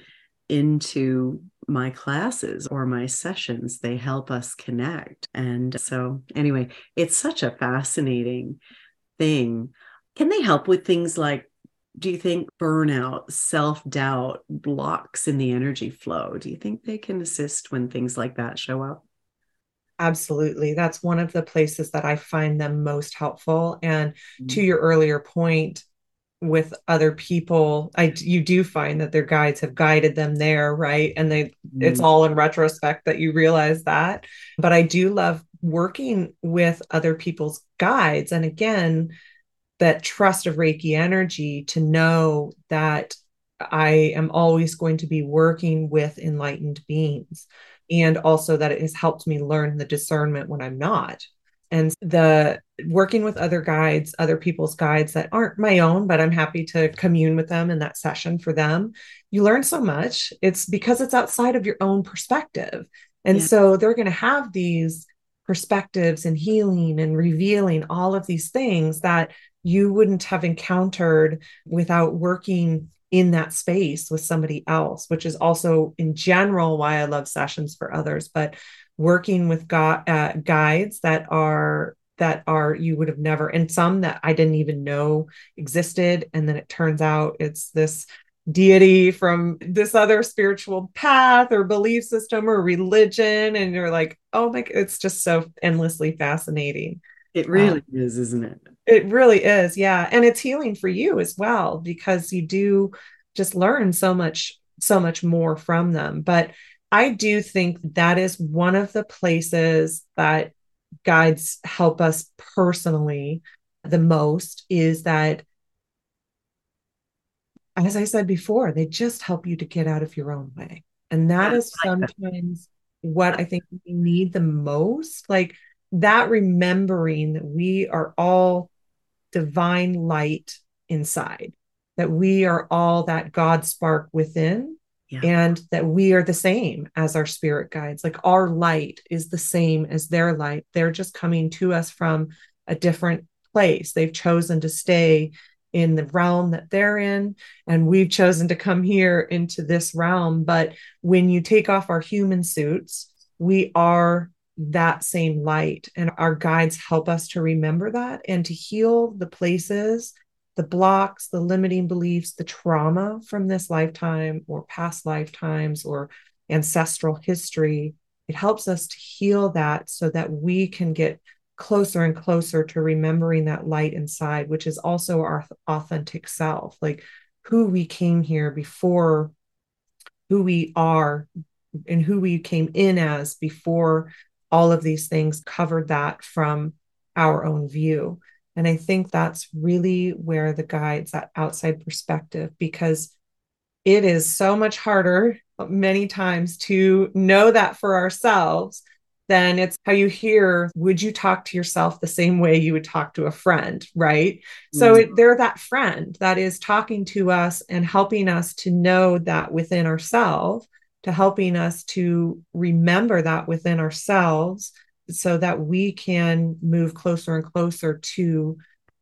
into my classes or my sessions. They help us connect. And so anyway, it's such a fascinating thing. Can they help with things like, do you think burnout, self-doubt, blocks in the energy flow? Do you think they can assist when things like that show up? Absolutely. That's one of the places that I find them most helpful. And mm-hmm. to your earlier point with other people, I you do find that their guides have guided them there, right? And they mm-hmm. it's all in retrospect that you realize that. But I do love working with other people's guides. And again, that trust of Reiki energy to know that I am always going to be working with enlightened beings. And also that it has helped me learn the discernment when I'm not. And the working with other guides, other people's guides that aren't my own, but I'm happy to commune with them in that session for them. You learn so much. It's because it's outside of your own perspective. And yeah. so they're going to have these perspectives and healing and revealing all of these things that you wouldn't have encountered without working in that space with somebody else, which is also in general why I love sessions for others, but working with gu- uh, guides that are that are you would have never, and some that I didn't even know existed. And then it turns out it's this deity from this other spiritual path or belief system or religion. And you're like, oh my, it's just so endlessly fascinating. It Uh, really is, isn't it? it really is. Yeah. And it's healing for you as well, because you do just learn so much, so much more from them. But I do think that is one of the places that guides help us personally the most, is that, as I said before, they just help you to get out of your own way. And that Yeah, is sometimes what I think we need the most. Like that remembering that we are all divine light inside, that we are all that God spark within, yeah, and that we are the same as our spirit guides. Like our light is the same as their light. They're just coming to us from a different place. They've chosen to stay in the realm that they're in, and we've chosen to come here into this realm. But when you take off our human suits, we are that same light, and our guides help us to remember that and to heal the places, the blocks, the limiting beliefs, the trauma from this lifetime or past lifetimes or ancestral history. It helps us to heal that so that we can get closer and closer to remembering that light inside, which is also our authentic self, like who we came here before, who we are, and who we came in as before all of these things covered that from our own view. And I think that's really where the guides, that outside perspective, because it is so much harder many times to know that for ourselves than it's how you hear, would you talk to yourself the same way you would talk to a friend, right? So mm, it, they're that friend that is talking to us and helping us to know that within ourselves, to helping us to remember that within ourselves so that we can move closer and closer to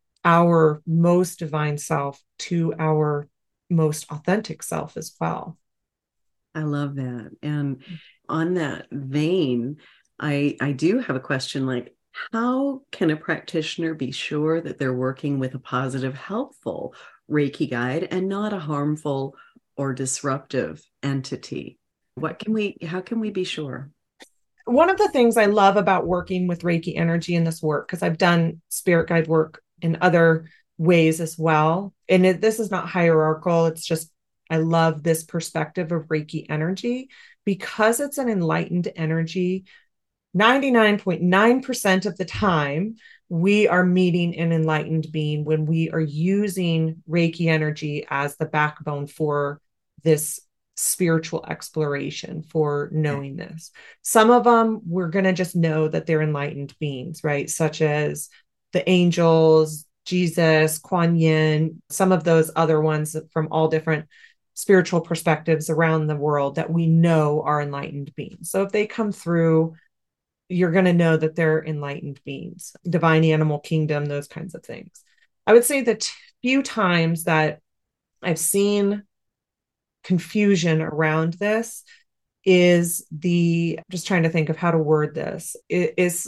our most divine self, to our most authentic self as well. I love that. And on that vein, I I do have a question like, how can a practitioner be sure that they're working with a positive, helpful Reiki guide and not a harmful or disruptive entity? What can we, how can we be sure? One of the things I love about working with Reiki energy in this work, because I've done spirit guide work in other ways as well, and it, this is not hierarchical, it's just I love this perspective of Reiki energy because it's an enlightened energy. ninety-nine point nine percent of the time, we are meeting an enlightened being when we are using Reiki energy as the backbone for this spiritual exploration, for knowing this. Some of them, we're going to just know that they're enlightened beings, right? Such as the angels, Jesus, Kuan Yin, some of those other ones from all different spiritual perspectives around the world that we know are enlightened beings. So if they come through, you're going to know that they're enlightened beings, divine animal kingdom, those kinds of things. I would say the t- few times that I've seen confusion around this is the, just trying to think of how to word this, it is,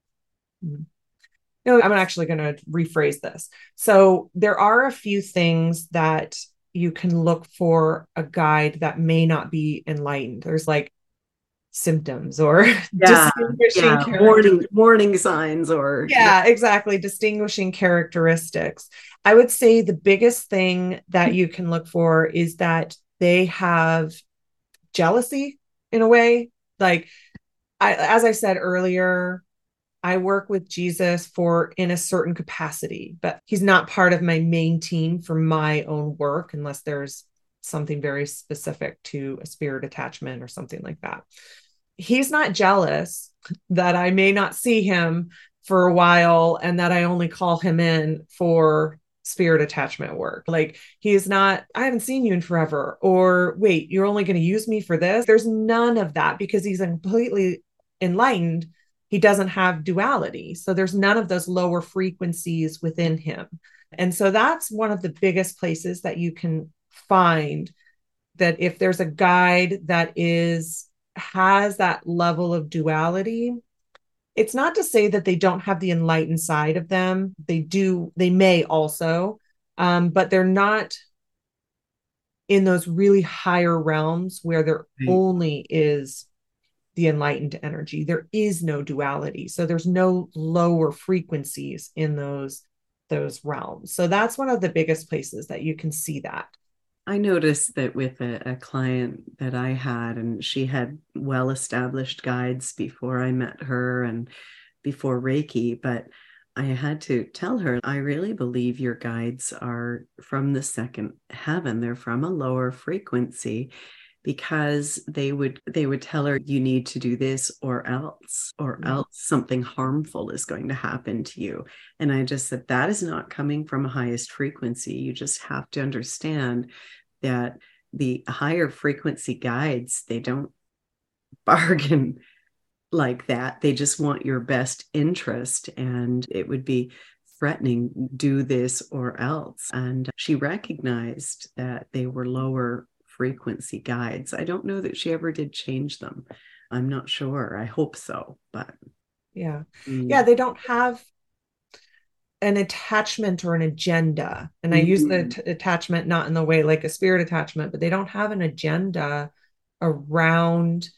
you know, I'm actually going to rephrase this. So there are a few things that you can look for a guide that may not be enlightened. There's like symptoms or Yeah, distinguishing yeah, characteristics. warning, warning signs or yeah. Yeah, exactly. Distinguishing characteristics. I would say the biggest thing that you can look for is that they have jealousy in a way. Like, I, as I said earlier, I work with Jesus for in a certain capacity, but he's not part of my main team for my own work unless there's something very specific to a spirit attachment or something like that. He's not jealous that I may not see him for a while and that I only call him in for spirit attachment work. Like he's not, I haven't seen you in forever, or wait, you're only going to use me for this. There's none of that because he's completely enlightened. He doesn't have duality. So there's none of those lower frequencies within him. And so that's one of the biggest places that you can find that if there's a guide that is has that level of duality, it's not to say that they don't have the enlightened side of them. They do, they may also, um, but they're not in those really higher realms where there Right. only is the enlightened energy. There is no duality. So there's no lower frequencies in those those realms. So that's one of the biggest places that you can see that. I noticed that with a, a client that I had, and she had well-established guides before I met her and before Reiki, but I had to tell her, I really believe your guides are from the second heaven. They're from a lower frequency, because they would they would tell her, you need to do this or else, or Yeah. else something harmful is going to happen to you. And I just said, that is not coming from a highest frequency. You just have to understand that the higher frequency guides, they don't bargain like that. They just want your best interest, and it would be threatening, do this or else. And she recognized that they were lower frequency guides. I don't know that she ever did change them. I'm not sure. I hope so, but Yeah. mm. Yeah, they don't have an attachment or an agenda. And I use the t- attachment not in the way like a spirit attachment, but they don't have an agenda around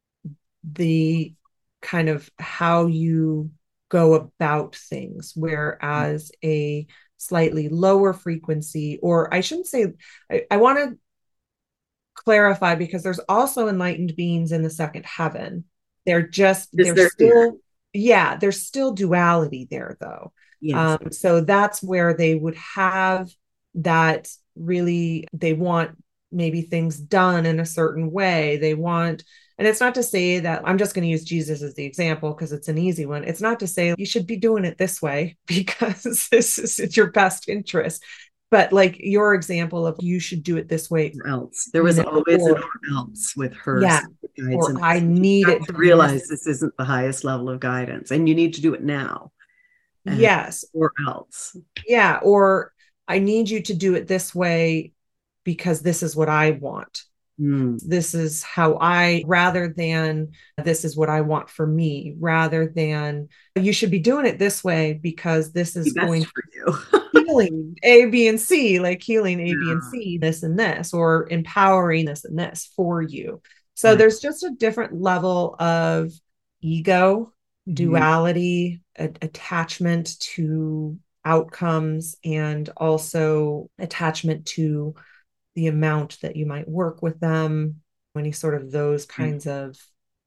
the kind of how you go about things. Whereas a slightly lower frequency, or I shouldn't say, I, I want to clarify, because there's also enlightened beings in the second heaven. They're just, Is they're there still, fear? yeah, there's still duality there though. Yes. Um, so that's where they would have that really, they want maybe things done in a certain way. They want, and it's not to say that, I'm just going to use Jesus as the example because it's an easy one. It's not to say you should be doing it this way because this is in your best interest. But like your example of you should do it this way. Or else. There You was know, always an or or else with her yeah, guides. or And I you need have it to done this. realize this isn't the highest level of guidance, and you need to do it now. And, Yes. or else. Yeah. Or I need you to do it this way because this is what I want. Mm. This is how I, rather than this is what I want for me, rather than you should be doing it this way because this is going for you. healing A, B, and C, like healing A, Yeah. B, and C, this and this, or empowering this and this for you. So Right. there's just a different level of ego, Mhm. duality, a- attachment to outcomes, and also attachment to the amount that you might work with them, any sort of those kinds of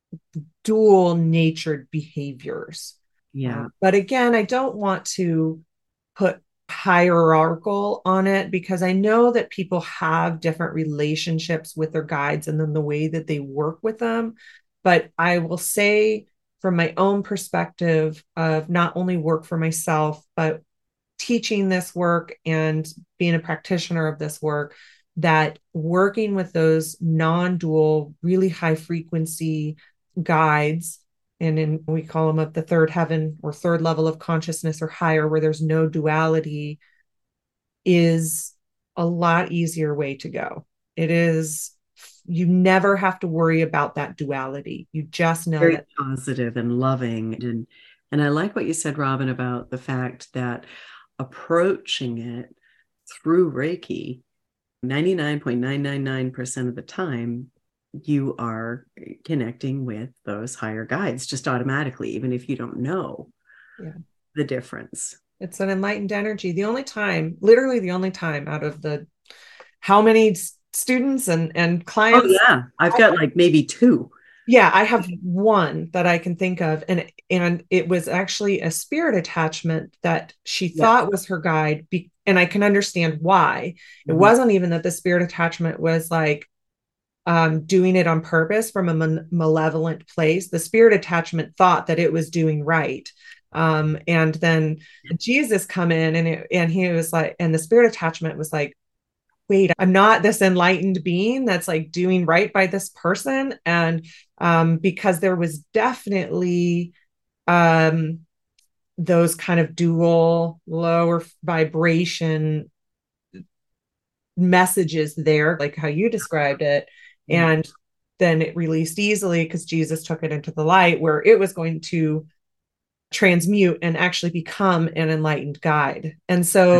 dual natured behaviors. Yeah. Uh, but again, I don't want to put hierarchical on it because I know that people have different relationships with their guides and then the way that they work with them. But I will say, from my own perspective of not only work for myself, but teaching this work and being a practitioner of this work, that working with those non-dual, really high frequency guides, and in we call them of the third heaven or third level of consciousness or higher, where there's no duality, is a lot easier way to go. It is, you never have to worry about that duality. You just know Very that positive and loving. And and I like what you said, Robin, about the fact that approaching it through Reiki, ninety-nine point nine nine nine percent of the time, you are connecting with those higher guides just automatically, even if you don't know yeah. the difference. It's an enlightened energy. The only time, literally the only time out of the how many students and, and clients. Oh, yeah. I've got like maybe two. Yeah, I have one that I can think of. And, and it was actually a spirit attachment that she Yes. thought was her guide. Be, and I can understand why. Mm-hmm. It wasn't even that the spirit attachment was like um, doing it on purpose from a man- malevolent place. The spirit attachment thought that it was doing right. Um, and then Jesus come in and it, and he was like, and the spirit attachment was like, wait, I'm not this enlightened being that's like doing right by this person. And um, because there was definitely um, those kind of dual lower vibration messages there, like how you described it. Yeah. And then it released easily because Jesus took it into the light where it was going to transmute and actually become an enlightened guide. And so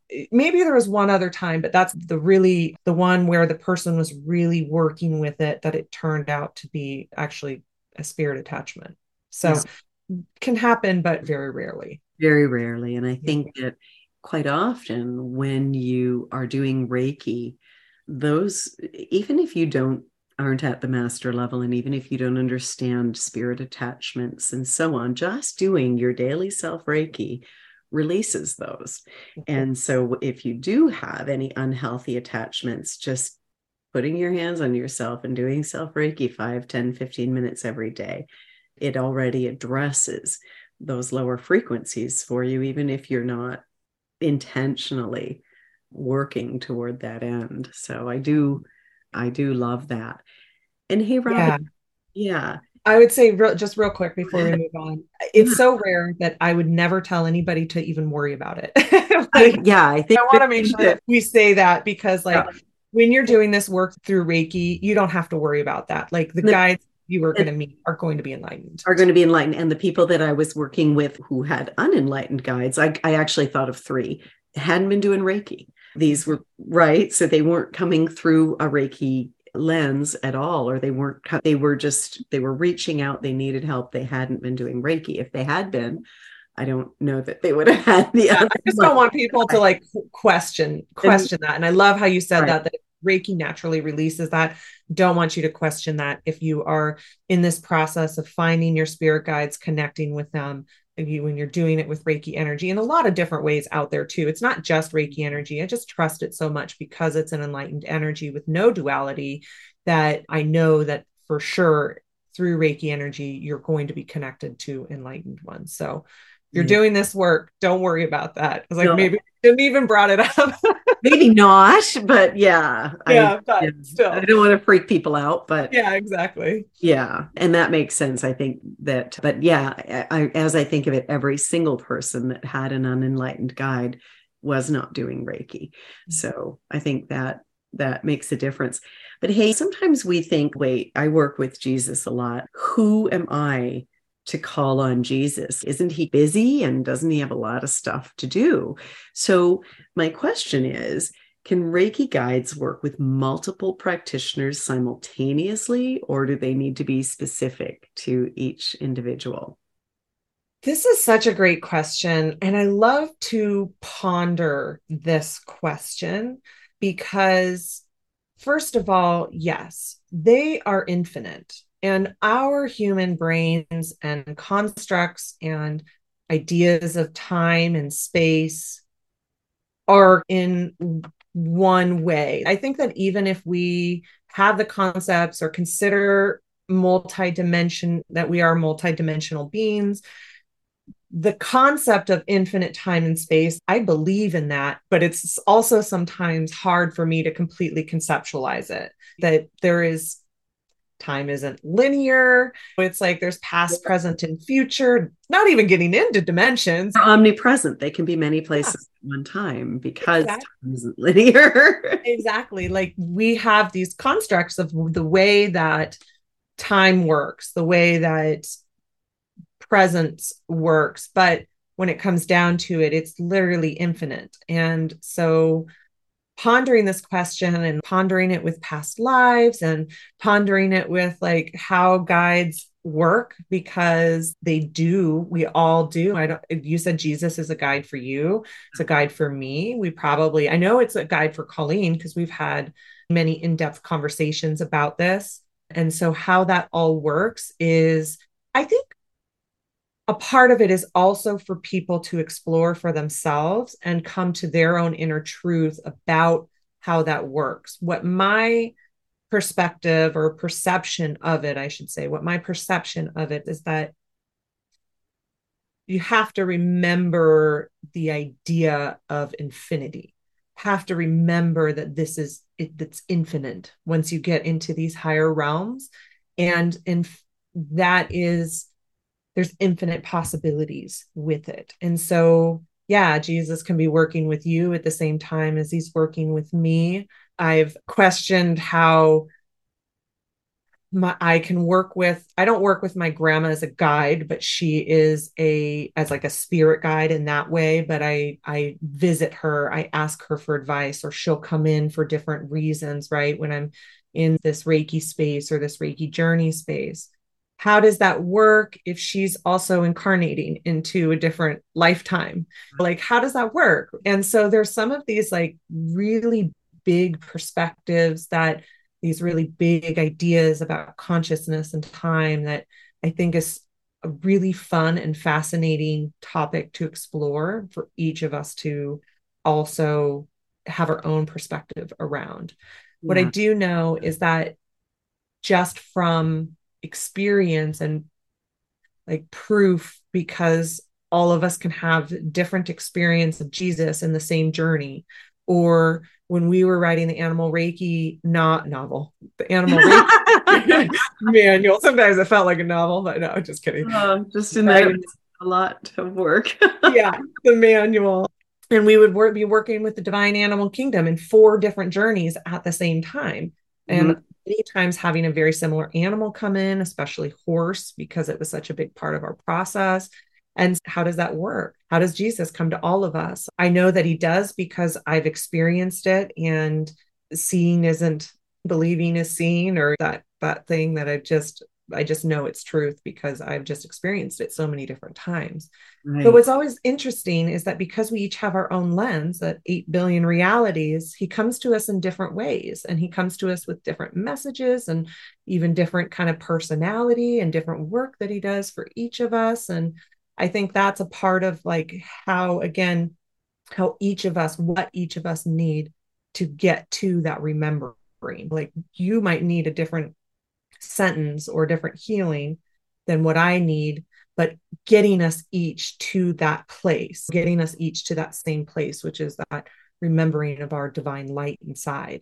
maybe there was one other time, but that's the really the one where the person was really working with it, that it turned out to be actually a spirit attachment. So Yes. can happen, but very rarely. Very rarely. And I think that quite often when you are doing Reiki, those, even if you don't aren't at the master level, and even if you don't understand spirit attachments and so on, just doing your daily self Reiki releases those. And so if you do have any unhealthy attachments, just putting your hands on yourself and doing self Reiki five, ten, fifteen minutes every day, it already addresses those lower frequencies for you, even if you're not intentionally working toward that end. So I do, I do love that. And hey, Robin, yeah, yeah. I would say real, just real quick before we move on, it's yeah. so rare that I would never tell anybody to even worry about it. Like, yeah, I think I want to make sure that we say that, because like yeah. when you're doing this work through Reiki, you don't have to worry about that. Like the, the guides you are going to meet are going to be enlightened. Are going to be enlightened. And the people that I was working with who had unenlightened guides, I, I actually thought of three, hadn't been doing Reiki. These were right. So they weren't coming through a Reiki lens at all, or they weren't, they were just, they were reaching out. They needed help. They hadn't been doing Reiki. If they had been, I don't know that they would have had the yeah, other. I just don't want people to like question, question and, that. And I love how you said right. that, that Reiki naturally releases that. Don't want you to question that if you are in this process of finding your spirit guides, connecting with them, you, when you're doing it with Reiki energy, in a lot of different ways out there too. It's not just Reiki energy. I just trust it so much because it's an enlightened energy with no duality, that I know that for sure through Reiki energy, you're going to be connected to enlightened ones. So if you're yeah. doing this work, don't worry about that. It's like, no. maybe I shouldn't even brought it up. Maybe not, but yeah. Yeah, I, but yeah, still. I don't want to freak people out, but yeah, exactly. Yeah. And that makes sense. I think that, but yeah, I, as I think of it, every single person that had an unenlightened guide was not doing Reiki. So I think that that makes a difference. But hey, sometimes we think, wait, I work with Jesus a lot. Who am I to call on Jesus? Isn't he busy, and doesn't he have a lot of stuff to do? So my question is, can Reiki guides work with multiple practitioners simultaneously, or do they need to be specific to each individual? This is such a great question. And I love to ponder this question because, first of all, yes, they are infinite. And our human brains and constructs and ideas of time and space are in one way. I think that even if we have the concepts or consider multi-dimension, that we are multi-dimensional beings, the concept of infinite time and space, I believe in that, but it's also sometimes hard for me to completely conceptualize it, that there is time isn't linear. It's like there's past, present, and future, not even getting into dimensions. They're omnipresent. They can be many places yeah. at one time because exactly. time isn't linear. Exactly. Like we have these constructs of the way that time works, the way that presence works. But when it comes down to it, it's literally infinite. And so pondering this question and pondering it with past lives and pondering it with like how guides work, because they do, we all do. I don't, you said Jesus is a guide for you. It's a guide for me. We probably, I know it's a guide for Colleen because we've had many in-depth conversations about this. And so how that all works is, I think, a part of it is also for people to explore for themselves and come to their own inner truth about how that works. What my perspective or perception of it, I should say, what my perception of it is that you have to remember the idea of infinity. Have to remember that this is it, it's infinite once you get into these higher realms, and and that is, there's infinite possibilities with it. And so, yeah, Jesus can be working with you at the same time as he's working with me. I've questioned how my, I can work with, I don't work with my grandma as a guide, but she is a, as like a spirit guide in that way. But I, I visit her, I ask her for advice, or she'll come in for different reasons, right? When I'm in this Reiki space or this Reiki journey space. How does that work if she's also incarnating into a different lifetime? Like, how does that work? And so there's some of these like really big perspectives, that these really big ideas about consciousness and time, that I think is a really fun and fascinating topic to explore for each of us to also have our own perspective around. Yeah. What I do know is that just from experience and like proof, because all of us can have different experience of Jesus in the same journey. Or when we were writing the Animal Reiki not novel, the Animal Reiki manual, sometimes it felt like a novel, but no, just kidding. Uh, just in that, a lot of work. Yeah, the manual. And we would work, be working with the divine animal kingdom in four different journeys at the same time. And mm-hmm. many times having a very similar animal come in, especially horse, because it was such a big part of our process. And how does that work? How does Jesus come to all of us? I know that he does because I've experienced it, and seeing isn't believing is seeing, or that that thing that I just I just know it's truth because I've just experienced it so many different times. Right. But what's always interesting is that because we each have our own lens, at eight billion realities, he comes to us in different ways, and he comes to us with different messages and even different kind of personality and different work that he does for each of us. And I think that's a part of like how, again, how each of us, what each of us need to get to that remembering. Like you might need a different sentence or different healing than what I need, but getting us each to that place, getting us each to that same place, which is that remembering of our divine light inside.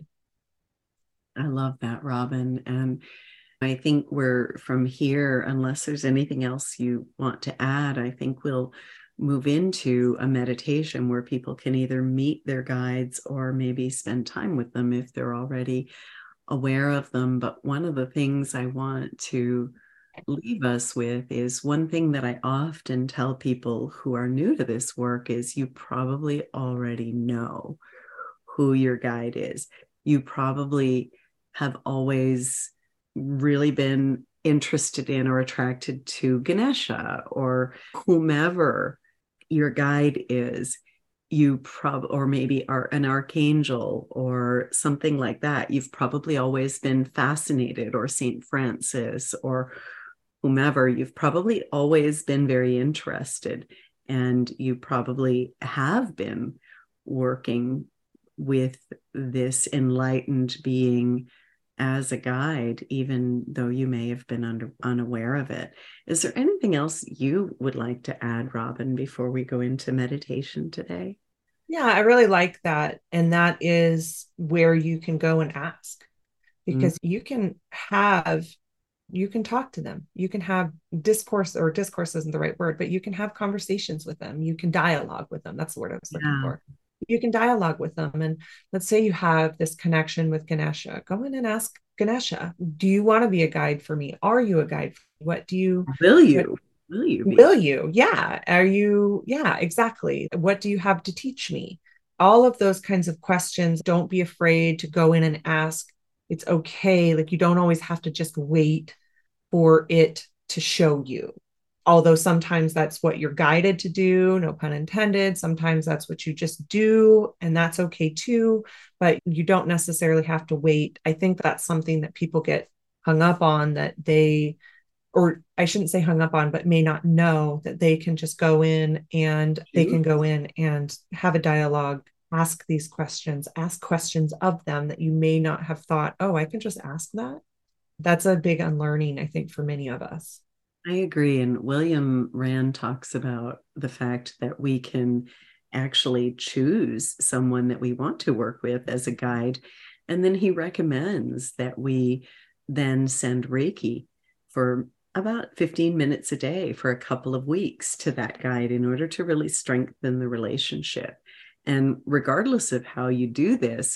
I love that, Robin. And I think we're from here, unless there's anything else you want to add, I think we'll move into a meditation where people can either meet their guides or maybe spend time with them if they're already aware of them. But one of the things I want to leave us with is one thing that I often tell people who are new to this work is you probably already know who your guide is. You probably have always really been interested in or attracted to Ganesha or whomever your guide is. You probably, or maybe are an archangel or something like that. You've probably always been fascinated, or Saint Francis or whomever. You've probably always been very interested, and you probably have been working with this enlightened being as a guide, even though you may have been under, unaware of it. Is there anything else you would like to add, Robin, before we go into meditation today? Yeah, I really like that. And that is where you can go and ask, because mm-hmm. you can have, you can talk to them. You can have discourse, or discourse isn't the right word, but you can have conversations with them. You can dialogue with them. That's the word I was looking yeah. for. You can dialogue with them. And let's say you have this connection with Ganesha. Go in and ask Ganesha, do you want to be a guide for me? Are you a guide? What do you, will you, what, will you, be? will you? Yeah. Are you? Yeah, exactly. What do you have to teach me? All of those kinds of questions. Don't be afraid to go in and ask. It's okay. Like you don't always have to just wait for it to show you. Although sometimes that's what you're guided to do, no pun intended. Sometimes that's what you just do, and that's okay too. But you don't necessarily have to wait. I think that's something that people get hung up on, that they, or I shouldn't say hung up on, but may not know that they can just go in and they can go in and have a dialogue, ask these questions, ask questions of them that you may not have thought, oh, I can just ask that. That's a big unlearning, I think, for many of us. I agree. And William Rand talks about the fact that we can actually choose someone that we want to work with as a guide. And then he recommends that we then send Reiki for about fifteen minutes a day for a couple of weeks to that guide in order to really strengthen the relationship. And regardless of how you do this,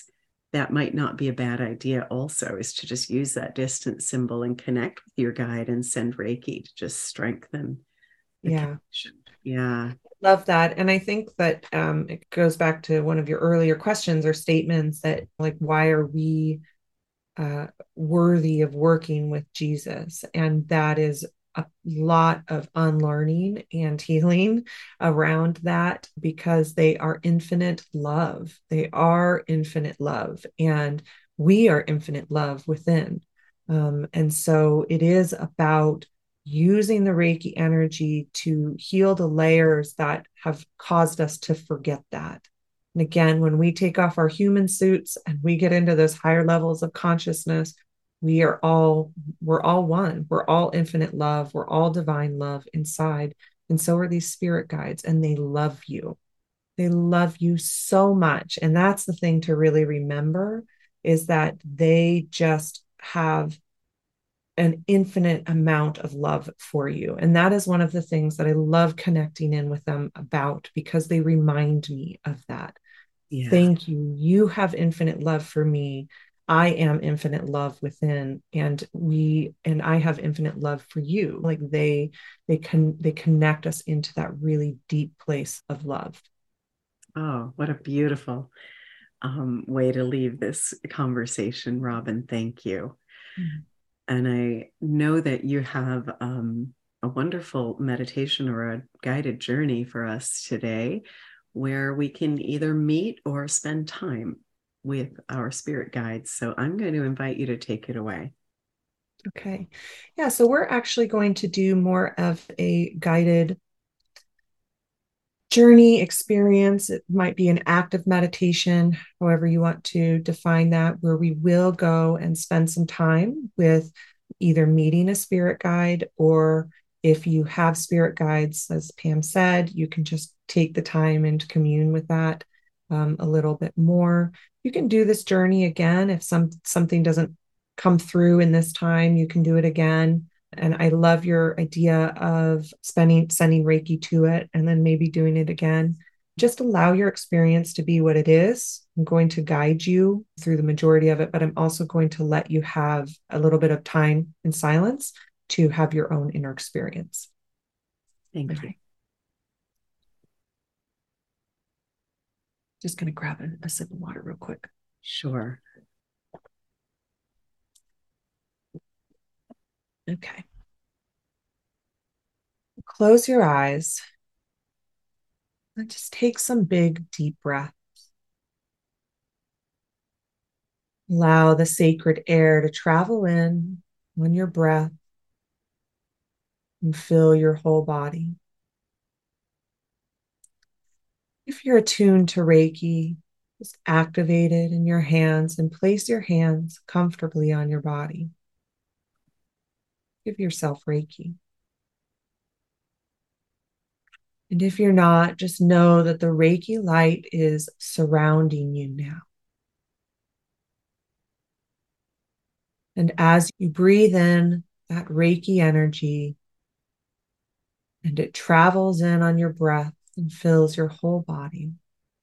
that might not be a bad idea also, is to just use that distance symbol and connect with your guide and send Reiki to just strengthen the Yeah. connection. Yeah. Love that. And I think that um, it goes back to one of your earlier questions or statements that, like, why are we uh, worthy of working with Jesus? And that is a lot of unlearning and healing around that, because they are infinite love. They are infinite love, and we are infinite love within. Um, and so it is about using the Reiki energy to heal the layers that have caused us to forget that. And again, when we take off our human suits and we get into those higher levels of consciousness, we are all, we're all one. We're all infinite love. We're all divine love inside. And so are these spirit guides, and they love you. They love you so much. And that's the thing to really remember, is that they just have an infinite amount of love for you. And that is one of the things that I love connecting in with them about, because they remind me of that. Yeah. Thank you. You have infinite love for me. I am infinite love within, and we and I have infinite love for you. Like they they can they connect us into that really deep place of love. Oh, what a beautiful um, way to leave this conversation, Robin. Thank you. Mm-hmm. And I know that you have um, a wonderful meditation or a guided journey for us today, where we can either meet or spend time with our spirit guides. So I'm going to invite you to take it away. Okay. Yeah, so we're actually going to do more of a guided journey experience. It might be an active meditation, however you want to define that, where we will go and spend some time with either meeting a spirit guide, or if you have spirit guides, as Pam said, you can just take the time and commune with that um, a little bit more. You can do this journey again. If some something doesn't come through in this time, you can do it again. And I love your idea of spending, sending Reiki to it and then maybe doing it again. Just allow your experience to be what it is. I'm going to guide you through the majority of it, but I'm also going to let you have a little bit of time in silence to have your own inner experience. Thank All you. right. Just going to grab a, a sip of water real quick. Sure. Okay. Close your eyes and just take some big, deep breaths. Allow the sacred air to travel in on your breath and fill your whole body. If you're attuned to Reiki, just activate it in your hands and place your hands comfortably on your body. Give yourself Reiki. And if you're not, just know that the Reiki light is surrounding you now. And as you breathe in that Reiki energy, and it travels in on your breath and fills your whole body.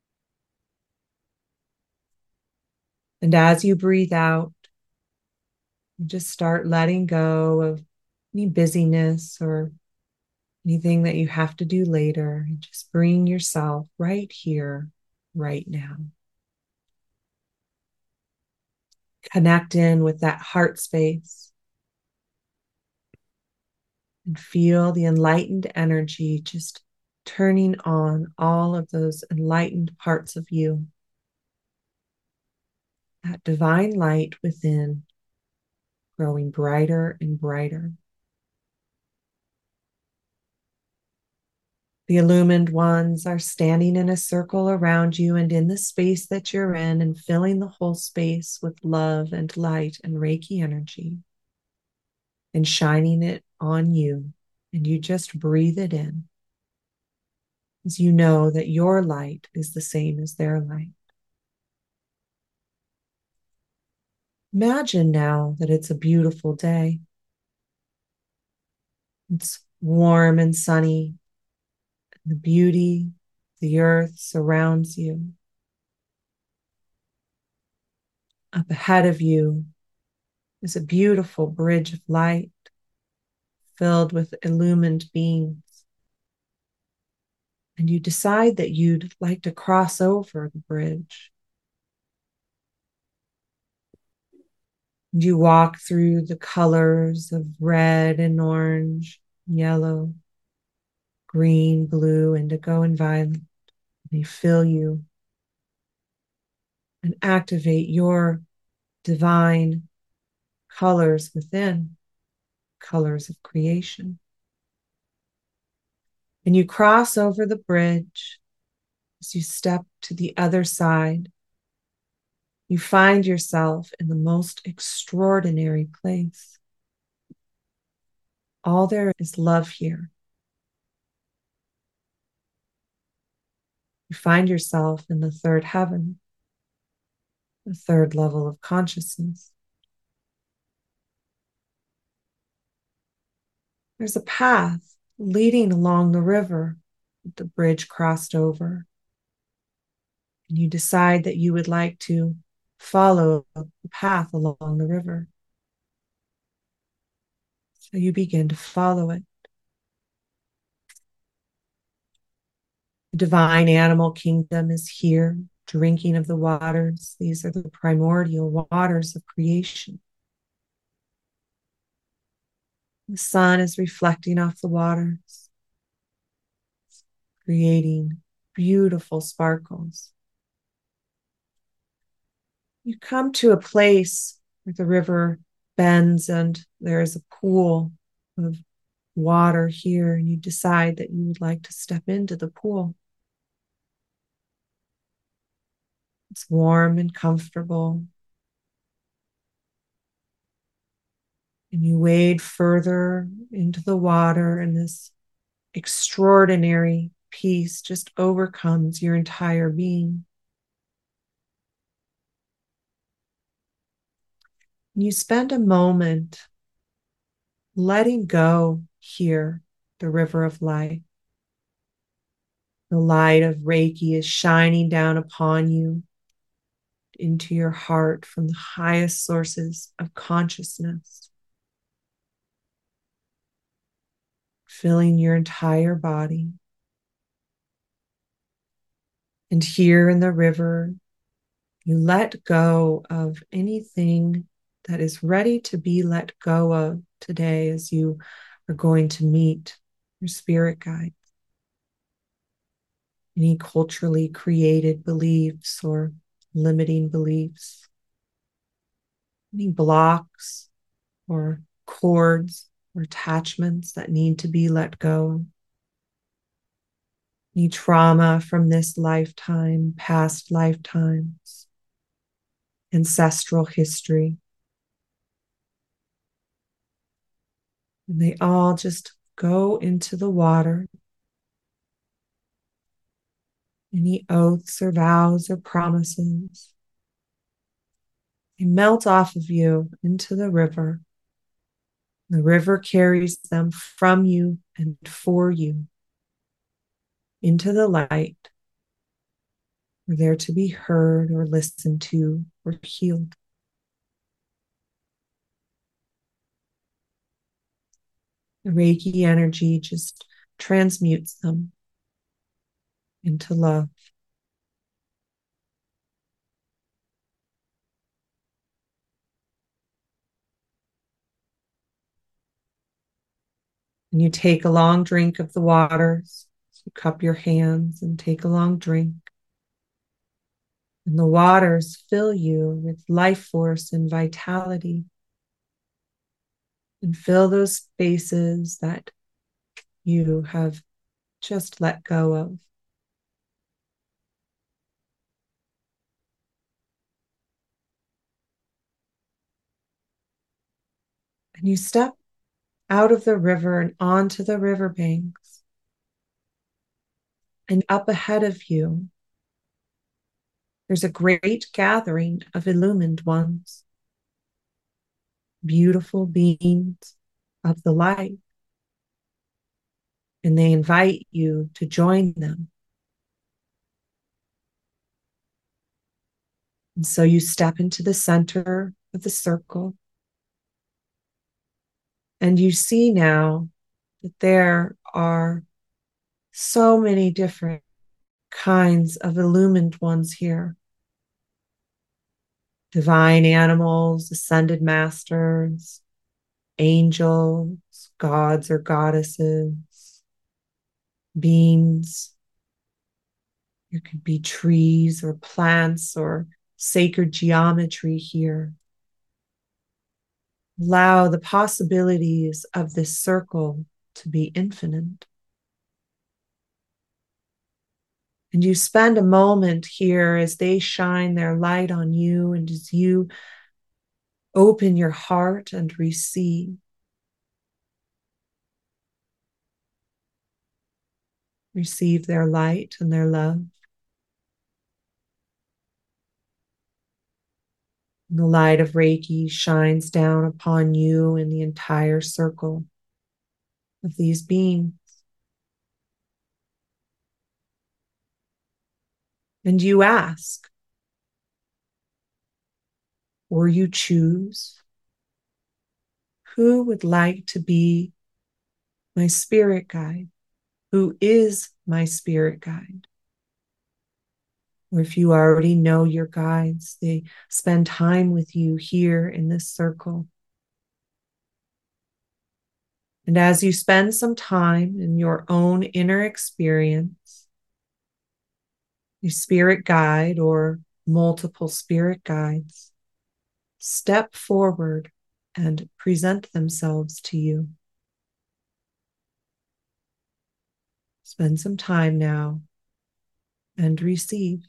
And as you breathe out, you just start letting go of any busyness or anything that you have to do later. And just bring yourself right here, right now. Connect in with that heart space and feel the enlightened energy just turning on all of those enlightened parts of you. That divine light within, growing brighter and brighter. The illumined ones are standing in a circle around you and in the space that you're in, and filling the whole space with love and light and Reiki energy, and shining it on you. And you just breathe it in, as you know that your light is the same as their light. Imagine now that it's a beautiful day. It's warm and sunny. The beauty, the earth surrounds you. Up ahead of you is a beautiful bridge of light filled with illumined beings. And you decide that you'd like to cross over the bridge. And you walk through the colors of red and orange, yellow, green, blue, indigo, and violet. They fill you and activate your divine colors within, colors of creation. And you cross over the bridge. As you step to the other side, you find yourself in the most extraordinary place. All there is love here. You find yourself in the third heaven, the third level of consciousness. There's a path leading along the river that the bridge crossed over. And you decide that you would like to follow the path along the river. So you begin to follow it. The divine animal kingdom is here, drinking of the waters. These are the primordial waters of creation. The sun is reflecting off the waters, creating beautiful sparkles. You come to a place where the river bends and there is a pool of water here, and you decide that you would like to step into the pool. It's warm and comfortable. And you wade further into the water, and this extraordinary peace just overcomes your entire being. And you spend a moment letting go here, the river of light. The light of Reiki is shining down upon you into your heart from the highest sources of consciousness, filling your entire body. And here in the river, you let go of anything that is ready to be let go of today as you are going to meet your spirit guide. Any culturally created beliefs or limiting beliefs, any blocks or cords or attachments that need to be let go, any trauma from this lifetime, past lifetimes, ancestral history. And they all just go into the water. Any oaths or vows or promises, they melt off of you into the river. The river carries them from you and for you into the light, where they're to be heard or listened to or healed. The Reiki energy just transmutes them into love. And you take a long drink of the waters. So you cup your hands and take a long drink. And the waters fill you with life force and vitality. And fill those spaces that you have just let go of. And you step out of the river and onto the riverbanks. And up ahead of you, there's a great gathering of illumined ones, beautiful beings of the light. And they invite you to join them. And so you step into the center of the circle, and you see now that there are so many different kinds of illumined ones here. Divine animals, ascended masters, angels, gods or goddesses, beings. There could be trees or plants or sacred geometry here. Allow the possibilities of this circle to be infinite. And you spend a moment here as they shine their light on you, and as you open your heart and receive. Receive their light and their love. And the light of Reiki shines down upon you and the entire circle of these beings. And you ask, or you choose, who would like to be my spirit guide? Who is my spirit guide? Or if you already know your guides, they spend time with you here in this circle. And as you spend some time in your own inner experience, your spirit guide or multiple spirit guides step forward and present themselves to you. Spend some time now and receive.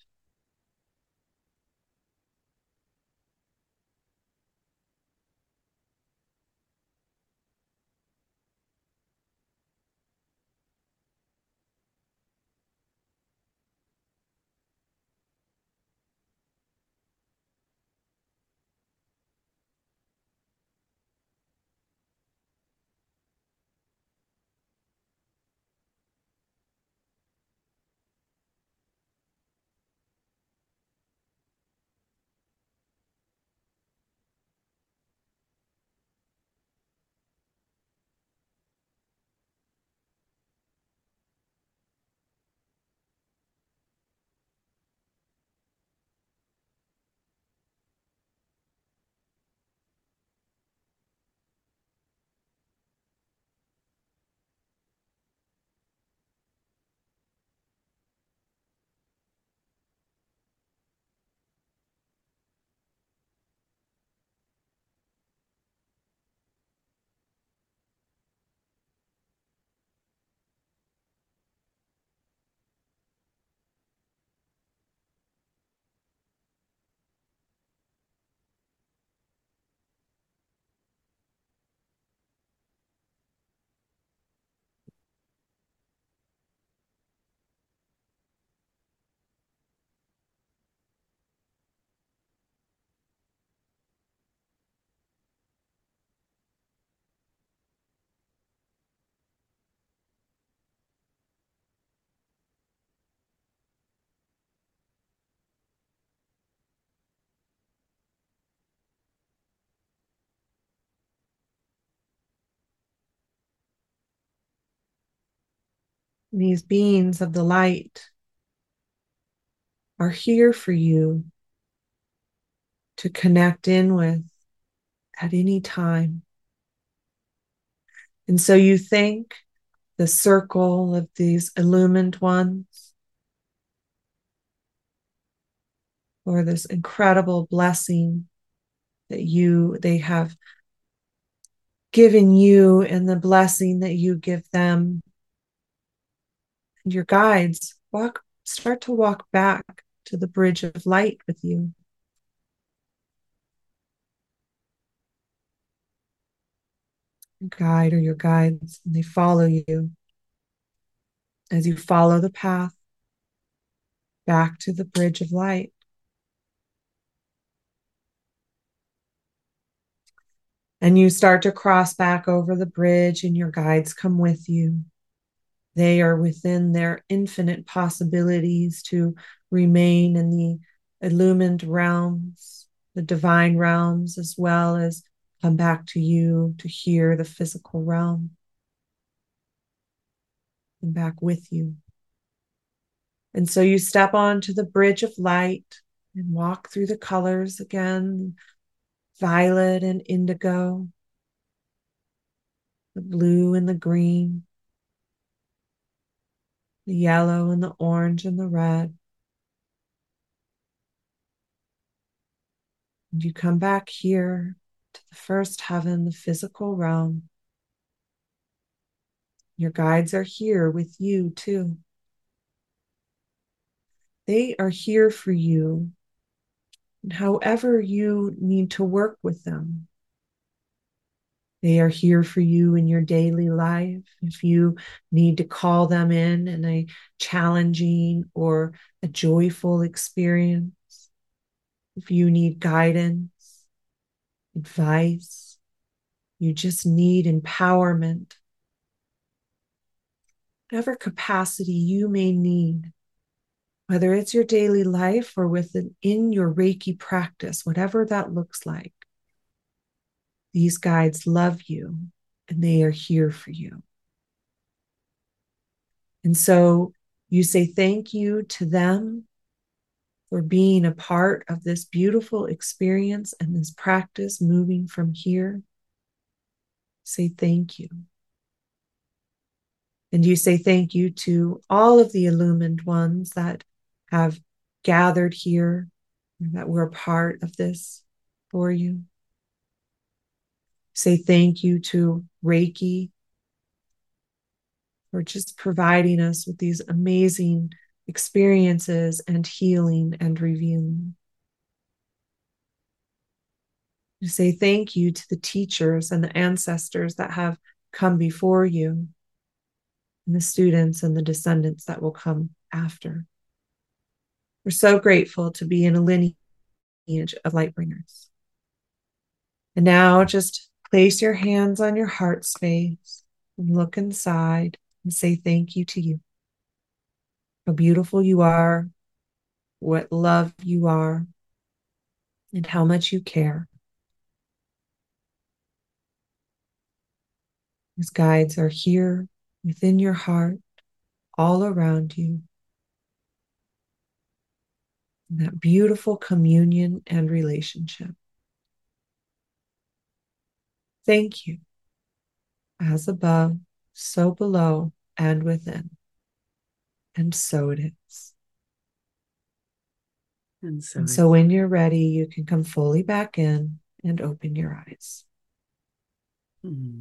These beings of the light are here for you to connect in with at any time. And so you think the circle of these illumined ones, or this incredible blessing that you they have given you, and the blessing that you give them. And your guides walk start to walk back to the bridge of light with you. Your guide or your guides, and they follow you as you follow the path back to the bridge of light. And you start to cross back over the bridge, and your guides come with you. They are within their infinite possibilities to remain in the illumined realms, the divine realms, as well as come back to you to hear the physical realm and back with you. And so you step onto the bridge of light and walk through the colors again, violet and indigo, the blue and the green, the yellow and the orange and the red. And you come back here to the first heaven, the physical realm. Your guides are here with you too. They are here for you, and however you need to work with them. They are here for you in your daily life. If you need to call them in in a challenging or a joyful experience, if you need guidance, advice, you just need empowerment, whatever capacity you may need, whether it's your daily life or within in your Reiki practice, whatever that looks like, these guides love you and they are here for you. And so you say thank you to them for being a part of this beautiful experience and this practice moving from here. Say thank you. And you say thank you to all of the illumined ones that have gathered here, that were a part of this for you. Say thank you to Reiki for just providing us with these amazing experiences and healing and revealing. You say thank you to the teachers and the ancestors that have come before you, and the students and the descendants that will come after. We're so grateful to be in a lineage of light bringers. And now just place your hands on your heart space and look inside and say thank you to you. How beautiful you are, what love you are, and how much you care. These guides are here within your heart, all around you. And that beautiful communion and relationship. Thank you. As above, so below and within. And so it is. And so, and so when you're ready, you can come fully back in and open your eyes. Hmm.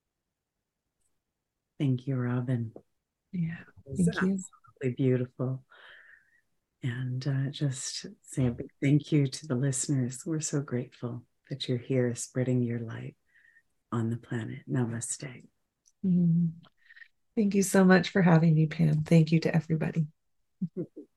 Thank you, Robin. Yeah, thank you. Absolutely beautiful. And uh, just say a big thank you to the listeners. We're so grateful that you're here spreading your light on the planet. Namaste. Mm. Thank you so much for having me, Pam. Thank you to everybody.